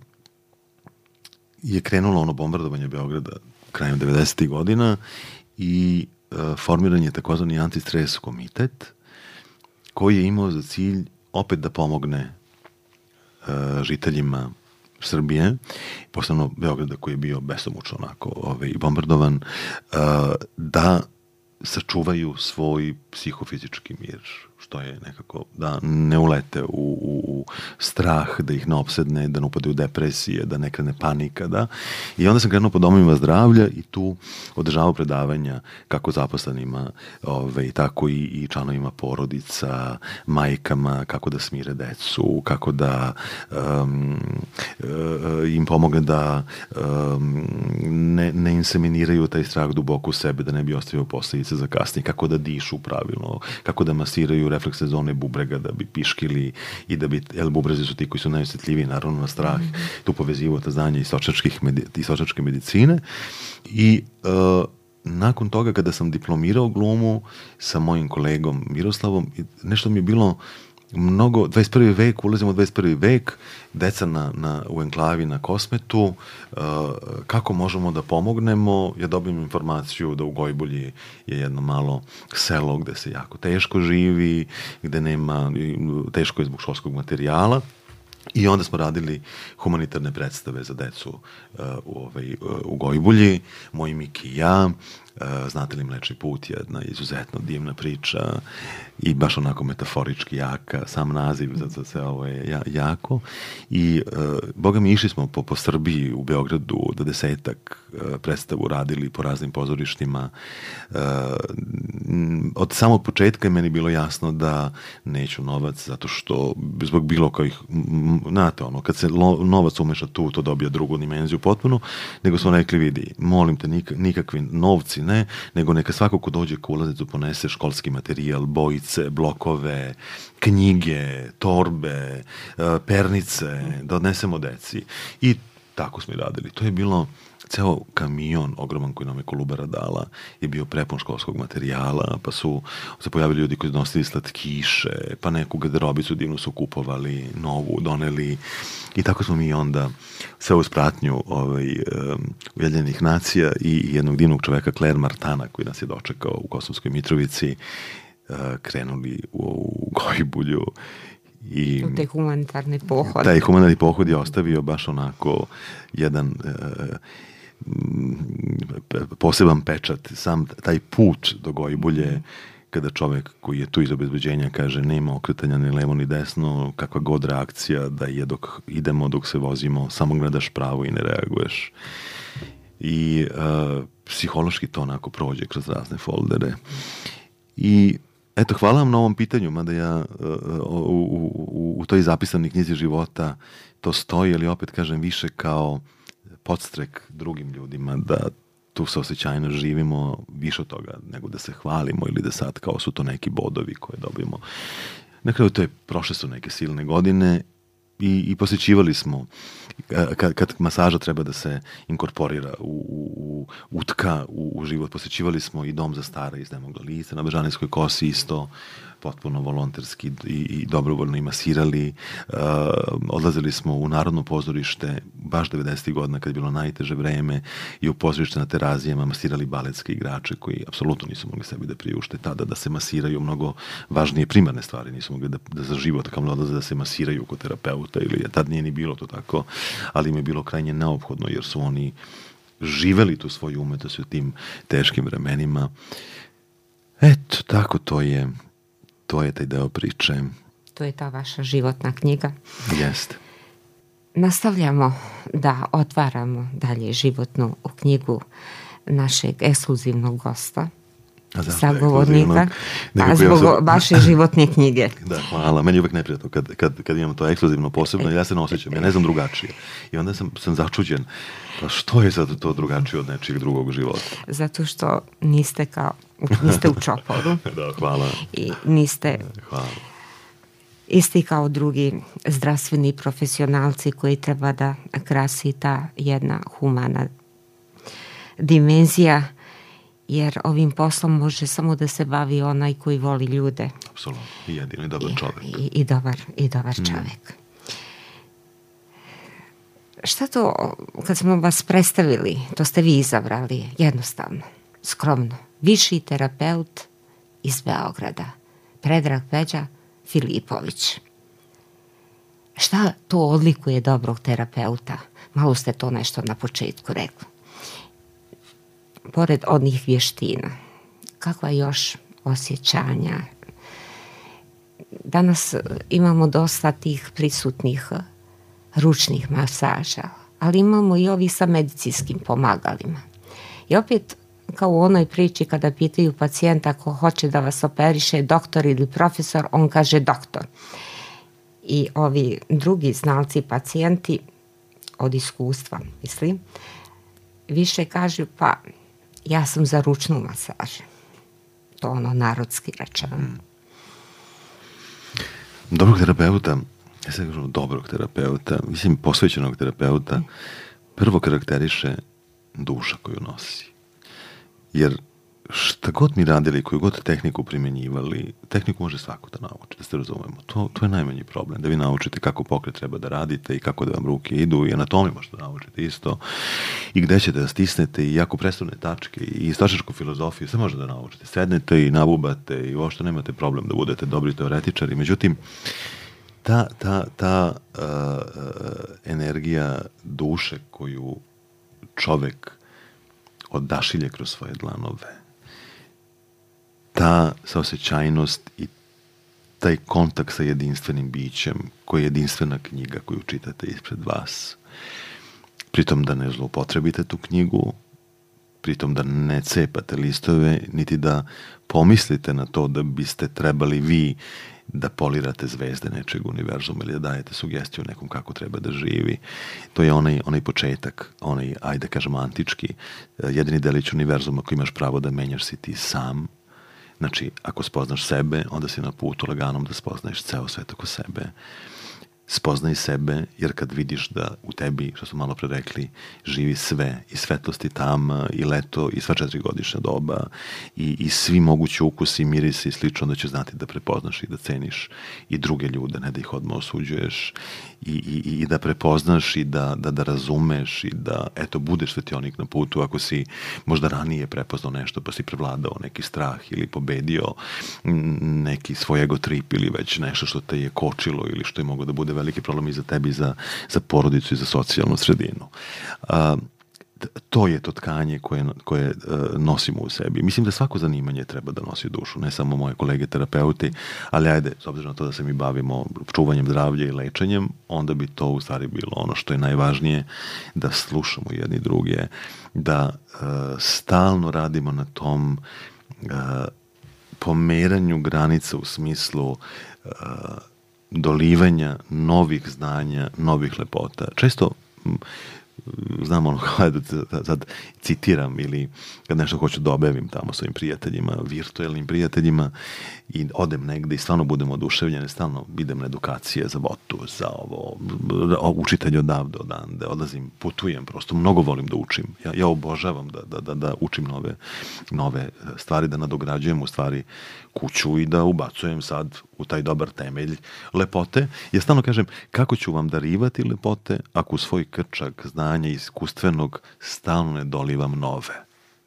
je krenulo ono bombardovanje Beograda krajem devedesetih godina i e, formiran je takozvani antistres komitet koji je imao za cilj opet da pomogne e, žiteljima Srbije, posebno Beograda koji je bio besomučno onako ovaj, bombardovan, uh, da sačuvaju svoj psihofizički mir, što je nekako da ne ulete u, u, u strah, da ih ne opsedne, da ne upadaju depresije, da ne krene panika, da. I onda sam krenuo po domovima zdravlja i tu održavao predavanja kako zaposlenima, ovaj, tako i, i članovima porodica, majkama, kako da smire decu, kako da um, im pomogne da um, ne, ne inseminiraju taj strah duboko u sebe, da ne bi ostavio posledice za kasnije, kako da dišu pravilno, kako da masiraju refleksne zone bubrega da bi piškili i da bi, jer bubrezi su ti koji su najosjetljiviji naravno na strah, mm -hmm. tu povezivo ta znanje iz sočačke medicine i uh, nakon toga kada sam diplomirao glumu sa mojim kolegom Miroslavom, nešto mi je bilo mnogo, dvadeset prvi vek, ulazimo u dvadeset prvi vek, deca na, na, u enklavi na Kosmetu, uh, kako možemo da pomognemo, ja dobijem informaciju da u Gojbulji je jedno malo selo gde se jako teško živi, gde nema, teško je zbog školskog materijala. I onda smo radili humanitarne predstave za decu uh, u, ovaj, uh, u Gojbulji, moj Miki i ja, uh, znate li Mlečni put, jedna izuzetno divna priča i baš onako metaforički jaka, sam naziv za, za sve ovo je ja, jako. I uh, boga mi išli smo po, po Srbiji, u Beogradu, do desetak uh, predstavu radili po raznim pozorištima. Uh, od samog početka je meni bilo jasno da neću novac, zato što zbog bilo kojih, znate ono, kad se lo, novac umeša tu, to dobija drugu dimenziju potpuno, nego smo rekli, vidi, molim te, nik, nikakvi novci ne, nego neka svako ko dođe ko ulaznicu ponese školski materijal, bojice, blokove, knjige, torbe, pernice, da odnesemo deci. I tako smo i radili. To je bilo ceo kamion ogroman koji nam je Kolubara dala je bio prepun školskog materijala, pa su se pojavili ljudi koji su nosili slatkiše, pa neku garderobicu divnu su kupovali, novu, doneli i tako smo mi onda sve uz pratnju ovaj, um, Ujedinjenih nacija i jednog divnog čoveka Claire Martana koji nas je dočekao u Kosovskoj Mitrovici, uh, krenuli u, u Gojbulju. I u taj humanitarni pohod. Taj humanitarni pohod je ostavio baš onako jedan uh, poseban pečat. Sam taj put do Gojbulje, kada čovek koji je tu iz obezbeđenja kaže nema okretanja ni levo ni desno, kakva god reakcija da je dok idemo, dok se vozimo, samo gledaš pravo i ne reaguješ. I uh, psihološki to onako prođe kroz razne foldere. I eto, hvala vam na ovom pitanju, mada ja uh, u, u, u toj zapisanoj knjizi života to stoji, ali opet kažem više kao podstrek drugim ljudima da tu saosećajno živimo više od toga nego da se hvalimo ili da sad kao su to neki bodovi koje dobijemo. Na kraju to je, prošle su neke silne godine i, i posjećivali smo kad, kad masaža treba da se inkorporira u, u, u, utka u, u život. Posjećivali smo i dom za stare iz Nemogla lica, na Bežanijskoj kosi isto, potpuno volonterski i, i dobrovoljno i masirali. Uh, odlazili smo u Narodno pozorište baš devedesetih godina kad je bilo najteže vreme i u pozorište na Terazijama masirali baletske igrače koji apsolutno nisu mogli sebi da priušte tada da se masiraju mnogo važnije primarne stvari, nisu mogli da, da za život kao odlaze da se masiraju kod terapeuta ili tad nije ni bilo to tako, ali im je bilo krajnje neophodno jer su oni živeli tu svoju umetnost u tim teškim vremenima. Eto, tako to je. To je taj deo priče. To je ta vaša životna knjiga. Jeste. Nastavljamo da otvaramo dalje životnu knjigu našeg ekskluzivnog gosta, sagovornika, a zbog sam... vaše životne knjige. Da, hvala. Meni je uvek neprijatno kad, kad, kad imam to ekskluzivno posebno, ja se ne osjećam, ja ne znam drugačije. I onda sam, sam začuđen, pa što je sad to drugačije od nečijeg drugog života? Zato što niste kao, niste u čoporu. Da, hvala. I niste... Hvala. Isti kao drugi zdravstveni profesionalci koji treba da krasi ta jedna humana dimenzija, jer ovim poslom može samo da se bavi onaj koji voli ljude. Apsolutno, i jedino i dobar čovjek. I, i, dobar, i dobar čovjek. Mm. Šta to, kad smo vas predstavili, to ste vi izabrali, jednostavno, skromno, viši terapeut iz Beograda, Predrag Peđa Filipović. Šta to odlikuje dobrog terapeuta? Malo ste to nešto na početku rekli. Pored onih vještina, kakva još osjećanja? Danas imamo dosta tih prisutnih ručnih masaža, ali imamo i ovi sa medicinskim pomagalima. I opet, kao u onoj priči kada pitaju pacijenta ako hoće da vas operiše doktor ili profesor, on kaže doktor. I ovi drugi znalci pacijenti od iskustva, mislim, više kažu pa ja sam za ručnu masažu. To ono narodski rečeno. Hmm. Dobrog terapeuta, ja sam kažem dobrog terapeuta, mislim posvećenog terapeuta, hmm. prvo karakteriše duša koju nosi. Jer šta god mi radili, koju god tehniku primjenjivali, tehniku može svako da nauči, da se razumemo. To, to je najmanji problem, da vi naučite kako pokret treba da radite i kako da vam ruke idu i anatomiju možete da naučite isto i gde ćete da stisnete i jako predstavne tačke i istočašku filozofiju, sve možete da naučite. Sednete i nabubate i uopšte nemate problem da budete dobri teoretičari. Međutim, ta, ta, ta uh, energija duše koju čovek odašilje kroz svoje dlanove, ta saosećajnost i taj kontakt sa jedinstvenim bićem, koja je jedinstvena knjiga koju čitate ispred vas, pritom da ne zloupotrebite tu knjigu, pritom da ne cepate listove, niti da pomislite na to da biste trebali vi da polirate zvezde nečeg univerzuma ili da dajete sugestiju nekom kako treba da živi. To je onaj, onaj početak, onaj, ajde kažemo, antički, jedini delić univerzuma koji imaš pravo da menjaš si ti sam. Znači, ako spoznaš sebe, onda si na putu laganom da spoznaješ ceo svet oko sebe. Spoznaj sebe, jer kad vidiš da u tebi, što smo malo pre rekli, živi sve, i svetlost i tama, i leto, i sva četiri godišnja doba, i, i svi mogući ukusi, mirisi i slično, da ćeš znati da prepoznaš i da ceniš i druge ljude, ne da ih odmah osuđuješ, i, i, i da prepoznaš i da, da, da razumeš i da, eto, budeš svetionik na putu ako si možda ranije prepoznao nešto, pa si prevladao neki strah ili pobedio neki svoj ego trip ili već nešto što te je kočilo ili što je moglo da bude veliki problem i za tebi, i za, za porodicu i za socijalnu sredinu. A, to je to tkanje koje, koje uh, nosimo u sebi. Mislim da svako zanimanje treba da nosi dušu, ne samo moje kolege terapeuti, ali ajde, s obzirom na to da se mi bavimo čuvanjem zdravlja i lečenjem, onda bi to u stvari bilo ono što je najvažnije, da slušamo jedni druge, da uh, stalno radimo na tom uh, pomeranju granica u smislu uh, dolivanja novih znanja, novih lepota. Često znam ono, sad citiram ili kad nešto hoću da objavim tamo svojim prijateljima, virtuelnim prijateljima i odem negde i stvarno budem oduševljen, stalno idem na edukacije za botu, za ovo, učitelj odavde, odande, odlazim, putujem, prosto mnogo volim da učim. Ja, ja obožavam da, da, da, da učim nove, nove stvari, da nadograđujem u stvari kuću i da ubacujem sad u taj dobar temelj lepote. Ja stalno kažem, kako ću vam darivati lepote ako u svoj krčak znanja iskustvenog stalno ne dolivam nove.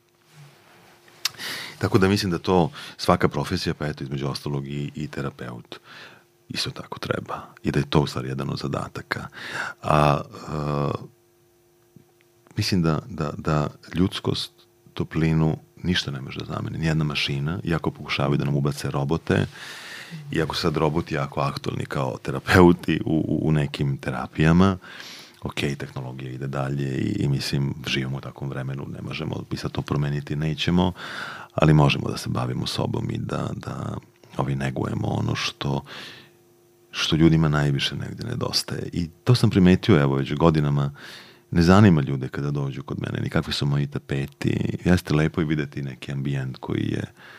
Tako da mislim da to svaka profesija, pa eto između ostalog i, i terapeut isto tako treba. I da je to u stvari jedan od zadataka. A, a mislim da, da, da ljudskost, toplinu ništa ne može da zameni. Nijedna mašina, iako pokušavaju da nam ubace robote, iako sad roboti jako aktualni kao terapeuti u, u nekim terapijama, ok, tehnologija ide dalje i, i mislim, živimo u takvom vremenu, ne možemo mi sad to promeniti, nećemo, ali možemo da se bavimo sobom i da, da ovi negujemo ono što, što ljudima najviše negdje nedostaje. I to sam primetio, evo, već godinama, ne zanima ljude kada dođu kod mene, ni kakvi su moji tapeti. Jeste lepo i videti neki ambijent koji je,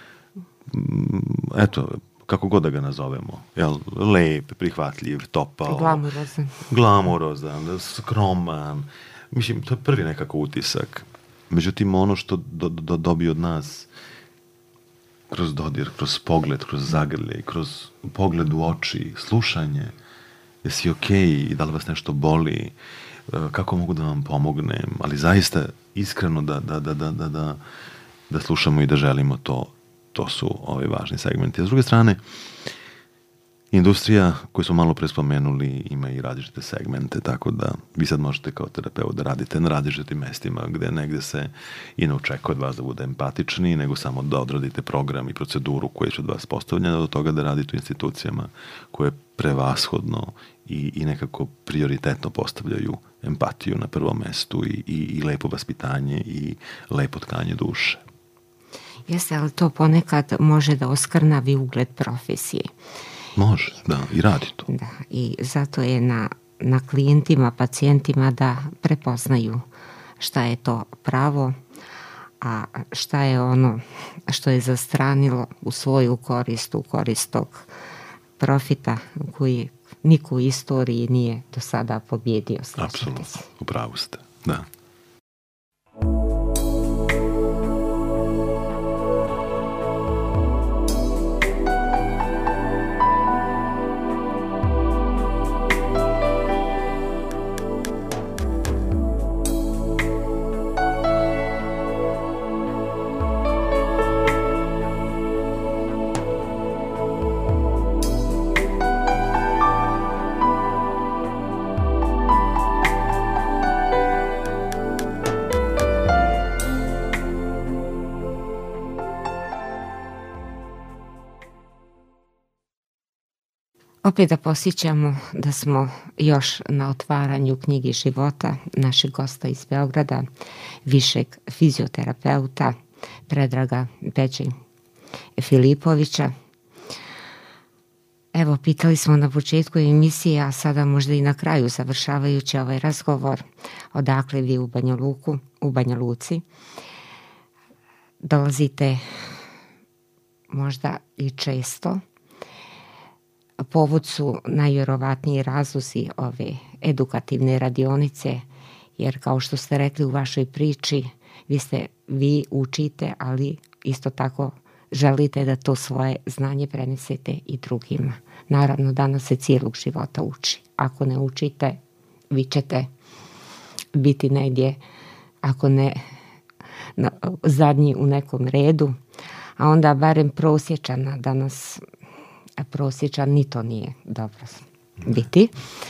eto, kako god da ga nazovemo, jel, lep, prihvatljiv, topao. Glamurozan. Glamurozan, skroman. Mislim, to je prvi nekako utisak. Međutim, ono što do, do, dobije od nas kroz dodir, kroz pogled, kroz zagrljaj, kroz pogled u oči, slušanje, jesi okej i da li vas nešto boli, kako mogu da vam pomognem, ali zaista iskreno da, da, da, da, da, da, da slušamo i da želimo to, to su ovi važni segmenti. A s druge strane, industrija koju smo malo pre spomenuli ima i različite segmente, tako da vi sad možete kao terapeut da radite na različitim mestima gde negde se i ne očekuje od vas da bude empatični, nego samo da odradite program i proceduru koja će od vas postavljena, do toga da radite u institucijama koje prevashodno i, i nekako prioritetno postavljaju empatiju na prvom mestu i, i, i lepo vaspitanje i lepo tkanje duše. Jeste, ali to ponekad može da oskrnavi ugled profesije. Može, da, i radi to. Da, i zato je na, na klijentima, pacijentima da prepoznaju šta je to pravo, a šta je ono što je zastranilo u svoju korist, u korist tog profita koji niko u istoriji nije do sada pobjedio. Apsolutno, u pravu ste, da. Opet da posjećamo da smo još na otvaranju knjige života našeg gosta iz Beograda, višeg fizioterapeuta Predraga Peđe Filipovića. Evo, pitali smo na početku emisije, a sada možda i na kraju, završavajući ovaj razgovor, odakle vi u Banja Luku, u Banja Luci dolazite možda i često. Povod su najvjerovatniji razlozi ove edukativne radionice, jer kao što ste rekli u vašoj priči, vi ste, vi učite, ali isto tako želite da to svoje znanje prenesete i drugima. Naravno, danas se cijelog života uči. Ako ne učite, vi ćete biti negdje, ako ne na, zadnji u nekom redu, a onda barem prosječana danas, a prosječan ni to nije dobro biti.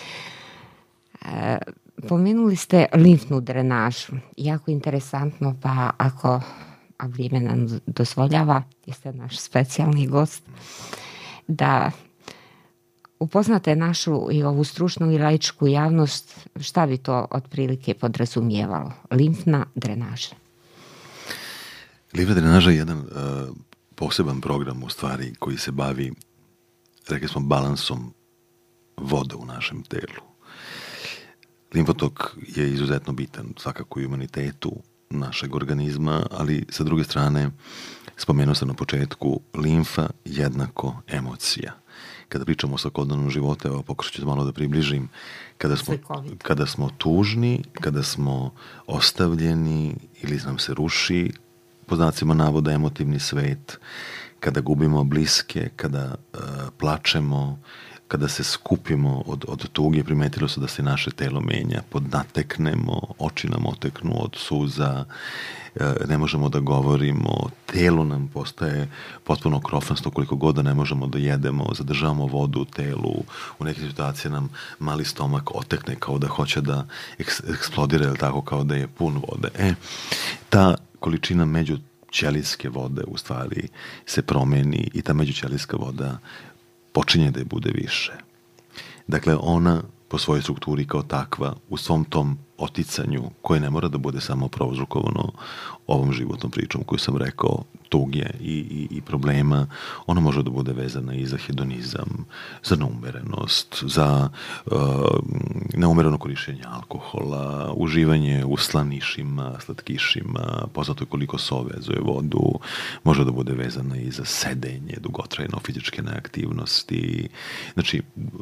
E, pomenuli ste limfnu drenažu. Jako interesantno, pa ako a vrijeme nam dozvoljava, jeste naš specijalni gost, da upoznate našu i ovu stručnu i laičku javnost, šta bi to otprilike podrazumijevalo? Limfna drenaža. Limfna drenaža je jedan uh, poseban program u stvari koji se bavi, rekli smo, balansom vode u našem telu. limfotok je izuzetno bitan svakako i u imunitetu našeg organizma, ali sa druge strane, spomenuo sam na početku, limfa jednako emocija. Kada pričamo o svakodnevnom životu, evo pokušat ću malo da približim, kada smo, kada smo tužni, kada smo ostavljeni ili nam se ruši, po znacima navoda, emotivni svet, kada gubimo bliske, kada uh, plačemo, kada se skupimo od, od tuge, primetilo se da se naše telo menja, podnateknemo, oči nam oteknu od suza, ne možemo da govorimo, telo nam postaje potpuno krofnasto koliko god da ne možemo da jedemo, zadržavamo vodu u telu, u nekim situacijama nam mali stomak otekne kao da hoće da eksplodira, ili tako, kao da je pun vode. E, ta količina međućelijske vode u stvari se promeni i ta međućelijska voda počinje da je bude više. Dakle, ona po svojoj strukturi kao takva, u svom tom oticanju, koje ne mora da bude samo prouzrokovano ovom životnom pričom koju sam rekao, tuge i, i, i problema, ona može da bude vezana i za hedonizam, za neumerenost, za uh, neumereno korišćenje alkohola, uživanje u slanišima, slatkišima, poznato je koliko so vezuje vodu, može da bude vezana i za sedenje, dugotrajno fizičke neaktivnosti. Znači,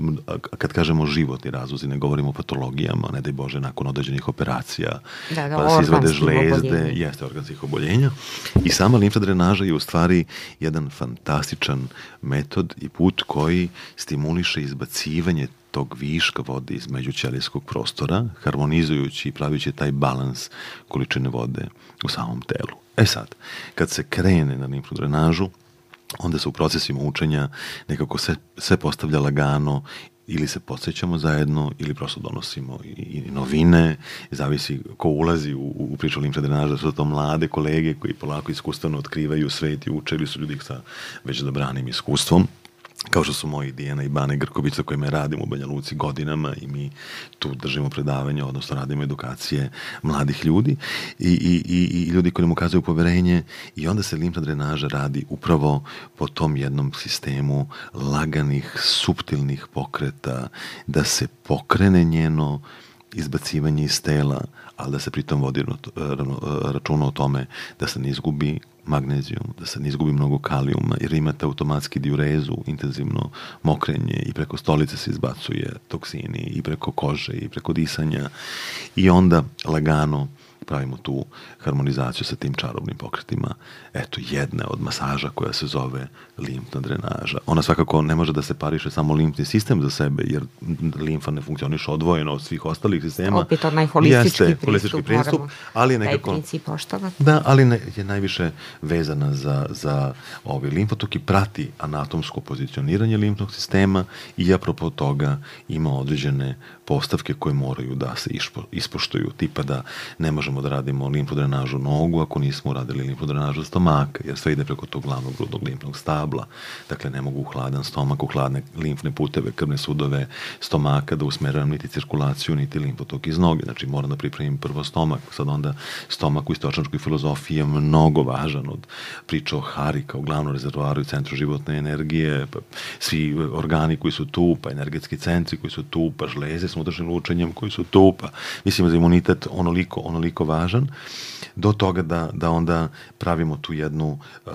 kad kažemo životni razlozi, ne govorimo o patologijama, ne daj Bože, nakon određenih operacija, da, da, pa se izvade žlezde, jeste organskih oboljenja. I sama limfna drenaža je u stvari jedan fantastičan metod i put koji stimuliše izbacivanje tog viška vode iz međućelijskog prostora, harmonizujući i pravići taj balans količine vode u samom telu. E sad, kad se krene na limfnu drenažu, onda se u procesima učenja nekako sve, sve postavlja lagano, ili se podsjećamo zajedno, ili prosto donosimo i, i novine, zavisi ko ulazi u, u priču limfne drenaže, su to mlade kolege koji polako iskustveno otkrivaju svet i uče, ili su ljudi sa već dobranim iskustvom, kao što su moji Dijana i Bane Grković, sa kojima radim u Banja Luci godinama i mi tu držimo predavanja, odnosno radimo edukacije mladih ljudi i, i, i, i ljudi koji nam ukazuju poverenje, i onda se limfna drenaža radi upravo po tom jednom sistemu laganih, suptilnih pokreta, da se pokrene njeno izbacivanje iz tela, ali da se pritom vodi računa o tome da se ne izgubi magnezijum, da se ne izgubi mnogo kalijuma, jer imate automatski diurezu, intenzivno mokrenje, i preko stolice se izbacuje toksini, i preko kože, i preko disanja, i onda lagano pravimo tu harmonizaciju sa tim čarobnim pokretima. Eto, jedna od masaža koja se zove limfna drenaža. Ona svakako ne može da se separiše samo limfni sistem za sebe, jer limfa ne funkcioniše odvojeno od svih ostalih sistema. Opet onaj holistički Jeste, pristup, holistički pristup, ali je nekako, taj princip poštovati. Da, ali ne, je najviše vezana za, za ovaj limfotok i prati anatomsko pozicioniranje limfnog sistema, i apropo toga ima određene postavke koje moraju da se ispoštuju, tipa da ne možemo da radimo limfnu drenažu nogu ako nismo uradili limfnu drenažu stomaka, jer sve ide preko tog glavnog grudnog limfnog stabla. Dakle, ne mogu u hladan stomak, u hladne limfne puteve, krvne sudove stomaka da usmeravam niti cirkulaciju, niti limfotok iz noge. Znači, moram da pripremim prvo stomak. Sad onda stomak u istočničkoj filozofiji je mnogo važan, od priča o Hari kao glavnom rezervoaru i centru životne energije, pa svi organi koji su tu, pa energetski centri koji su tu, pa žleze s unutrašnjim lučenjem koji su tu, pa mislim da je imunitet onoliko, onoliko važan, do toga da, da onda pravimo tu jednu uh,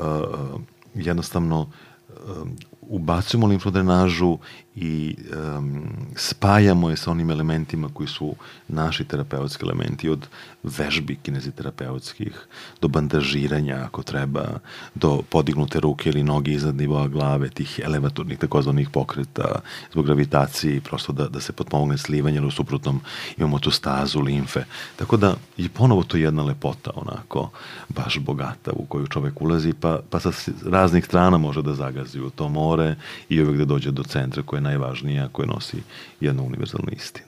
jednostavno uh, ubacujemo limfnu drenažu i um, spajamo je sa onim elementima koji su naši terapeutski elementi, od vežbi kineziterapeutskih do bandažiranja ako treba, do podignute ruke ili noge iznad nivoa glave, tih elevatornih takozvanih pokreta zbog gravitacije, i prosto da, da se potpomogne slivanje, jer u suprotnom imamo tu stazu limfe. Tako da je ponovo to jedna lepota, onako baš bogata, u koju čovek ulazi, pa, pa sa raznih strana može da zagazi u to more i uvek da dođe do centra koja je najvažnija, koja nosi jednu univerzalnu istinu.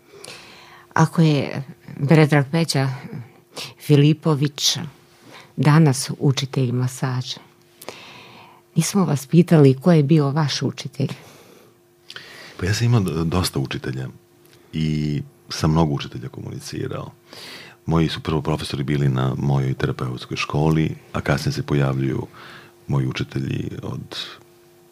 Ako je Predrag Peđa Filipović danas učitelj masaža, nismo vas pitali ko je bio vaš učitelj? Pa ja sam imao dosta učitelja i sam mnogo učitelja komunicirao. Moji su prvo profesori bili na mojoj terapeutskoj školi, a kasnije se pojavljuju moji učitelji od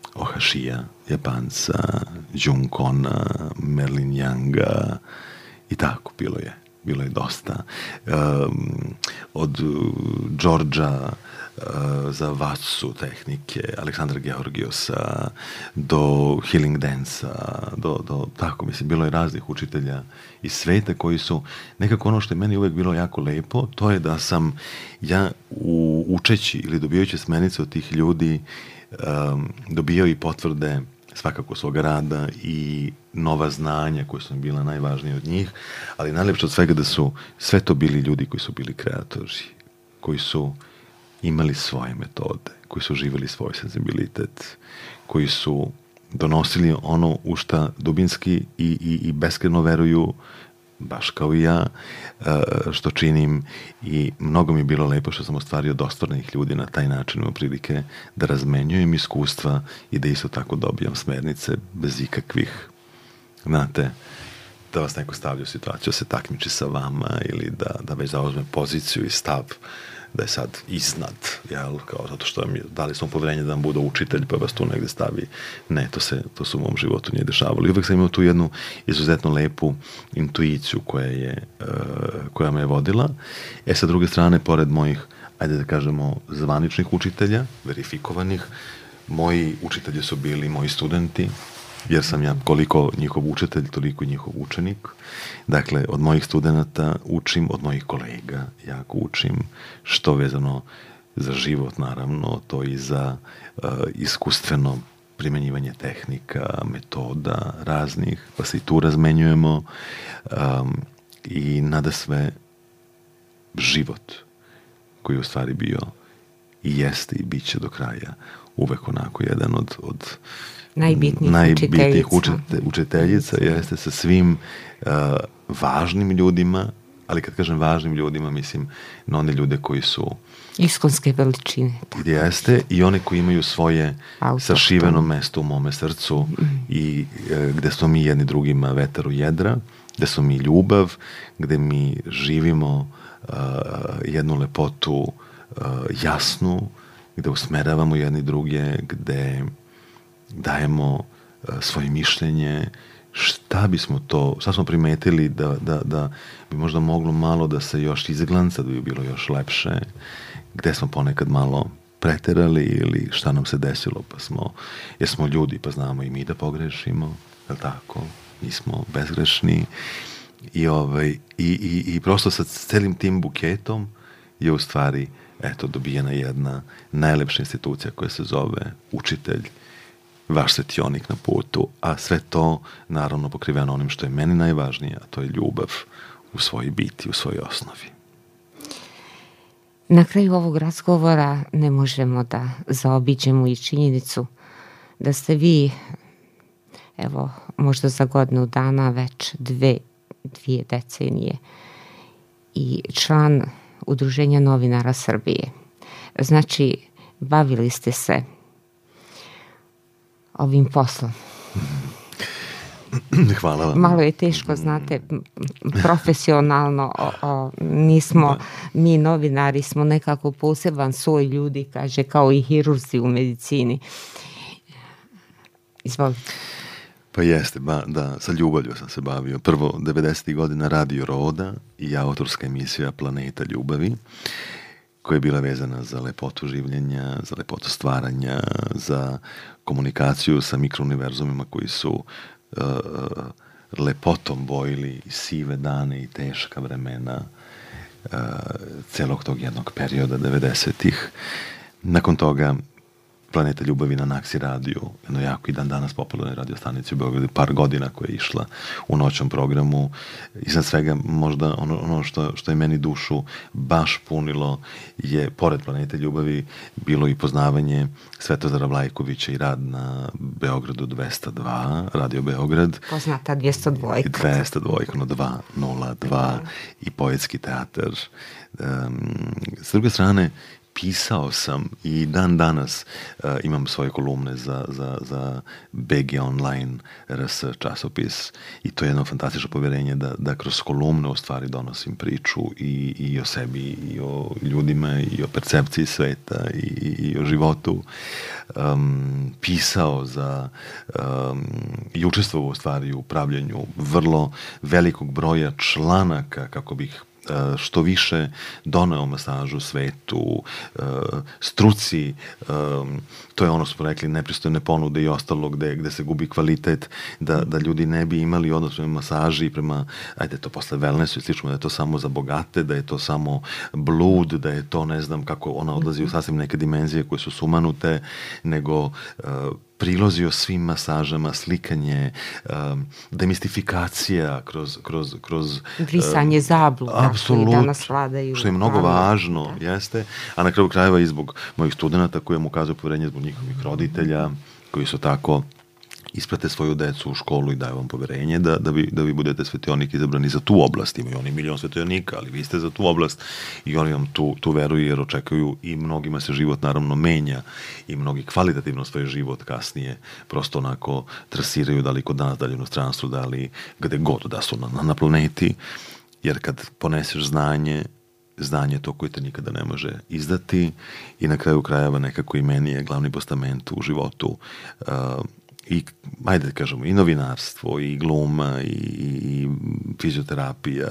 Ohašija, Japanca, Junkona, Merlin Younga I tako, bilo je. Bilo je dosta. Um, od Đorđa uh, za Vatsu tehnike, Aleksandra Georgiosa, do Healing Dance-a, do, do, tako, mislim, bilo je raznih učitelja iz sveta koji su, nekako ono što je meni uvek bilo jako lepo, to je da sam ja u, učeći ili dobijajući smenice od tih ljudi um, dobijao i potvrde svakako svoga rada i nova znanja koja su mi bila najvažnije od njih, ali najlepše od svega da su sve to bili ljudi koji su bili kreatori, koji su imali svoje metode, koji su živjeli svoj senzibilitet, koji su donosili ono u šta dubinski i, i, i beskreno veruju, baš kao i ja, što činim, i mnogo mi je bilo lepo što sam ostvario dostvarnih ljudi na taj način, u prilike da razmenjujem iskustva i da isto tako dobijam smernice bez ikakvih, znate, da vas neko stavlja u situaciju da se takmiči sa vama ili da, da već zauzme poziciju i stav da je sad iznad, jel, kao zato što mi dali smo poverenje da vam bude učitelj pa vas tu negde stavi. Ne, to se, to se u mom životu nije dešavalo. I uvek sam imao tu jednu izuzetno lepu intuiciju koja je, uh, koja me je vodila. E, sa druge strane, pored mojih, ajde da kažemo, zvaničnih učitelja, verifikovanih, moji učitelji su bili moji studenti, jer sam ja koliko njihov učitelj, toliko njihov učenik. Dakle, od mojih studenata učim, od mojih kolega jako učim, što vezano za život, naravno, to i za uh, iskustveno primenjivanje tehnika, metoda raznih, pa se i tu razmenjujemo, um, i nada sve život koji je u stvari bio i jeste i bit će do kraja uvek onako jedan od, od najbitnijih, najbitnijih učiteljica. učiteljica jeste sa svim uh, važnim ljudima, ali kad kažem važnim ljudima, mislim na one ljude koji su iskonske veličine. Jeste, i one koji imaju svoje Autohton. Sašiveno mesto u mome srcu, mm. i e, gde smo mi jedni drugima vetar u jedra, gde smo mi ljubav, gde mi živimo uh, jednu lepotu uh, jasnu, gde usmeravamo jedni druge, gde dajemo uh, svoje mišljenje, šta bismo to, šta smo primetili da, da, da bi možda moglo malo da se još izglanca, da bi bilo još lepše, gde smo ponekad malo preterali ili šta nam se desilo, pa smo, jer smo ljudi, pa znamo i mi da pogrešimo, je li tako? Mi smo bezgrešni, i, ovaj, i, i, i prosto sa celim tim buketom je u stvari, eto, dobijena jedna najlepša institucija koja se zove učitelj, vaš svetionik na putu, a sve to naravno pokriveno onim što je meni najvažnije, a to je ljubav u svojoj biti, u svojoj osnovi. Na kraju ovog razgovora ne možemo da zaobiđemo i činjenicu da ste vi, evo, možda za godinu dana već dve, dvije decenije i član Udruženja novinara Srbije. Znači, bavili ste se ovim poslom. Hvala vam. Malo je teško, znate, profesionalno, o, o, nismo, mi novinari smo nekako poseban svoj ljudi, kaže, kao i hirurzi u medicini. Izvolite. Pa jeste, ba, da, sa ljubavlju sam se bavio. Prvo, devedesetih godina Radio Roda i autorska emisija Planeta ljubavi, koja je bila vezana za lepotu življenja, za lepotu stvaranja, za komunikaciju sa mikrouniverzumima koji su uh, lepotom bojili i sive dane i teška vremena uh, celog tog jednog perioda devedesetih. Nakon toga Planeta ljubavi na Naksi radiju, jedno jako i dan danas popularnoj radio stanici u Beogradu, par godina koja je išla u noćnom programu. Iznad svega možda ono, ono što, što je meni dušu baš punilo je, pored Planete ljubavi, bilo i poznavanje Svetozara Vlajkovića i rad na Beogradu dvesta dva, Radio Beograd. Poznata dvesta dva. dvesta dva, no dva nula dva i Poetski teatar. Um, s druge strane, pisao sam i dan danas uh, imam svoje kolumne za, za, za B G Online R S časopis i to je jedno fantastično povjerenje da, da kroz kolumne u stvari donosim priču i, i o sebi i o ljudima i o percepciji sveta i, i o životu. Um, pisao za um, i učestvovao u stvari u pravljenju vrlo velikog broja članaka kako bih što više doneo masažu svetu, struci, to je ono smo rekli, nepristojne ponude i ostalo gde, gde se gubi kvalitet, da, da ljudi ne bi imali odnos prema masaži, prema, ajde to posle wellnessu i slično, da je to samo za bogate, da je to samo blud, da je to ne znam kako ona odlazi u sasvim neke dimenzije koje su sumanute, nego prilozio svim masažama, slikanje, um, demistifikacija kroz... kroz, kroz brisanje uh, zabluda koji danas vladaju. Što je mnogo važno, da. Jeste. A na kraju krajeva i zbog mojih studenta koji mu ukazuju poverenje, zbog njihovih roditelja, koji su tako isprate svoju decu u školu i daju vam poverenje da, da, vi, da vi budete svetionik izabrani za tu oblast. Imaju oni milion svetionika, ali vi ste za tu oblast i oni vam tu, tu veruju jer očekuju i mnogima se život naravno menja i mnogi kvalitativno svoj život kasnije prosto onako trasiraju da li kod nas, da li u inostranstvu, da li gde god da su na, na planeti. Jer kad poneseš znanje, znanje to koje te nikada ne može izdati i na kraju krajeva nekako i meni je glavni postament u životu uh, i, ajde da kažemo, i novinarstvo, i gluma, i, i fizioterapija,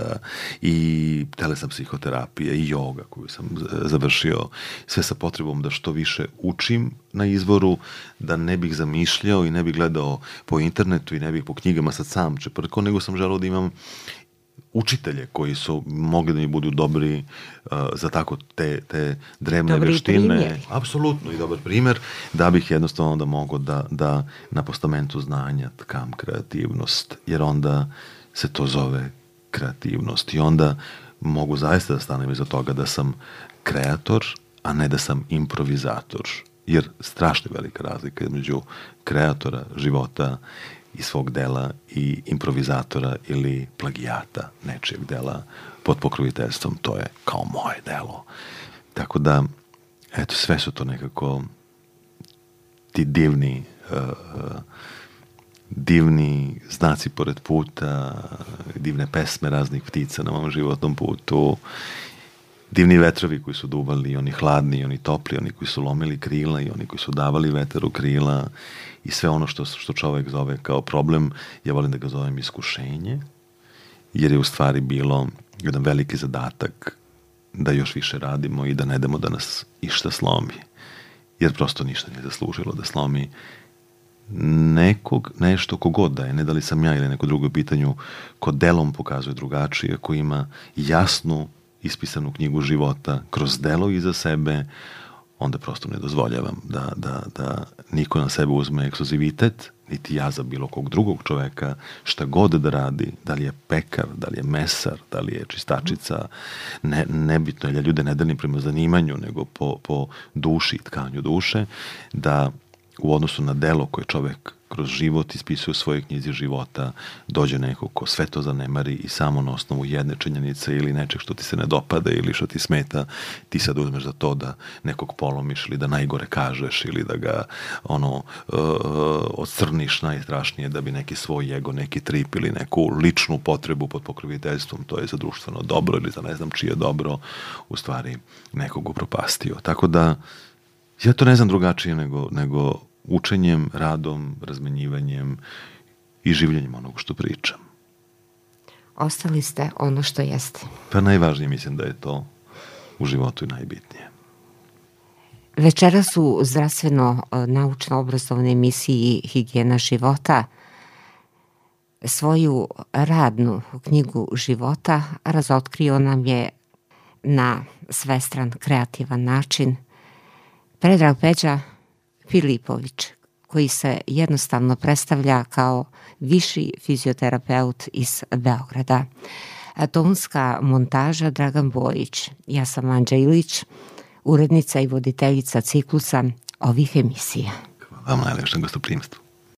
i telesna psihoterapija, i joga koju sam završio, sve sa potrebom da što više učim na izvoru, da ne bih zamišljao i ne bih gledao po internetu i ne bih po knjigama sad sam čeprko, nego sam želeo da imam učitelje koji su mogli da mi budu dobri uh, za tako te, te drevne dobri veštine. Primjer. Apsolutno i dobar primjer, da bih jednostavno da mogu da, da na postamentu znanja tkam kreativnost, jer onda se to zove kreativnost i onda mogu zaista da stanem iza toga da sam kreator, a ne da sam improvizator, jer strašno velika razlika između kreatora života i svog dela i improvizatora ili plagijata nečijeg dela pod pokroviteljstvom, to je kao moje delo. Tako da, eto, sve su to nekako ti divni uh, divni znaci pored puta, divne pesme raznih ptica na mom životnom putu, divni vetrovi koji su duvali, i oni hladni, i oni topli, oni koji su lomili krila i oni koji su davali vetar u krila i sve ono što, što čovek zove kao problem, ja volim da ga zovem iskušenje, jer je u stvari bilo jedan veliki zadatak da još više radimo i da ne damo da nas išta slomi. Jer prosto ništa nije zaslužilo da slomi nekog, nešto kogod da je, ne da li sam ja ili neko drugo pitanju, ko delom pokazuje drugačije, ko ima jasnu ispisanu knjigu života kroz delo iza sebe, onda prosto ne dozvoljavam da, da, da niko na sebe uzme ekskluzivitet, niti ja za bilo kog drugog čoveka, šta god da radi, da li je pekar, da li je mesar, da li je čistačica, ne, nebitno je, ja ljude ne delim prema zanimanju, nego po, po duši i tkanju duše, da u odnosu na delo koje čovek kroz život ispisuje u svojoj knjizi života, dođe neko ko sve to zanemari i samo na osnovu jedne činjenice ili nečeg što ti se ne dopada ili što ti smeta, ti sad uzmeš za to da nekog polomiš ili da najgore kažeš ili da ga ono uh, odcrniš najstrašnije da bi neki svoj ego, neki trip ili neku ličnu potrebu pod pokroviteljstvom, to je za društveno dobro ili za ne znam čije dobro, u stvari nekog upropastio. Tako da ja to ne znam drugačije nego, nego učenjem, radom, razmenjivanjem i življenjem onog što pričam. Ostali ste ono što jeste. Pa najvažnije mislim da je to u životu i najbitnije. Večeras u zdravstveno-naučno-obrazovnoj emisiji Higijena života svoju radnu knjigu života razotkrio nam je na svestran, kreativan način Predrag Peđa Filipović, koji se jednostavno predstavlja kao viši fizioterapeut iz Beograda. Tonska montaža Dragan Bojić. Ja sam Anđa Ilić, urednica i voditeljica ciklusa ovih emisija. Hvala vam najlepše gostoprimstvo.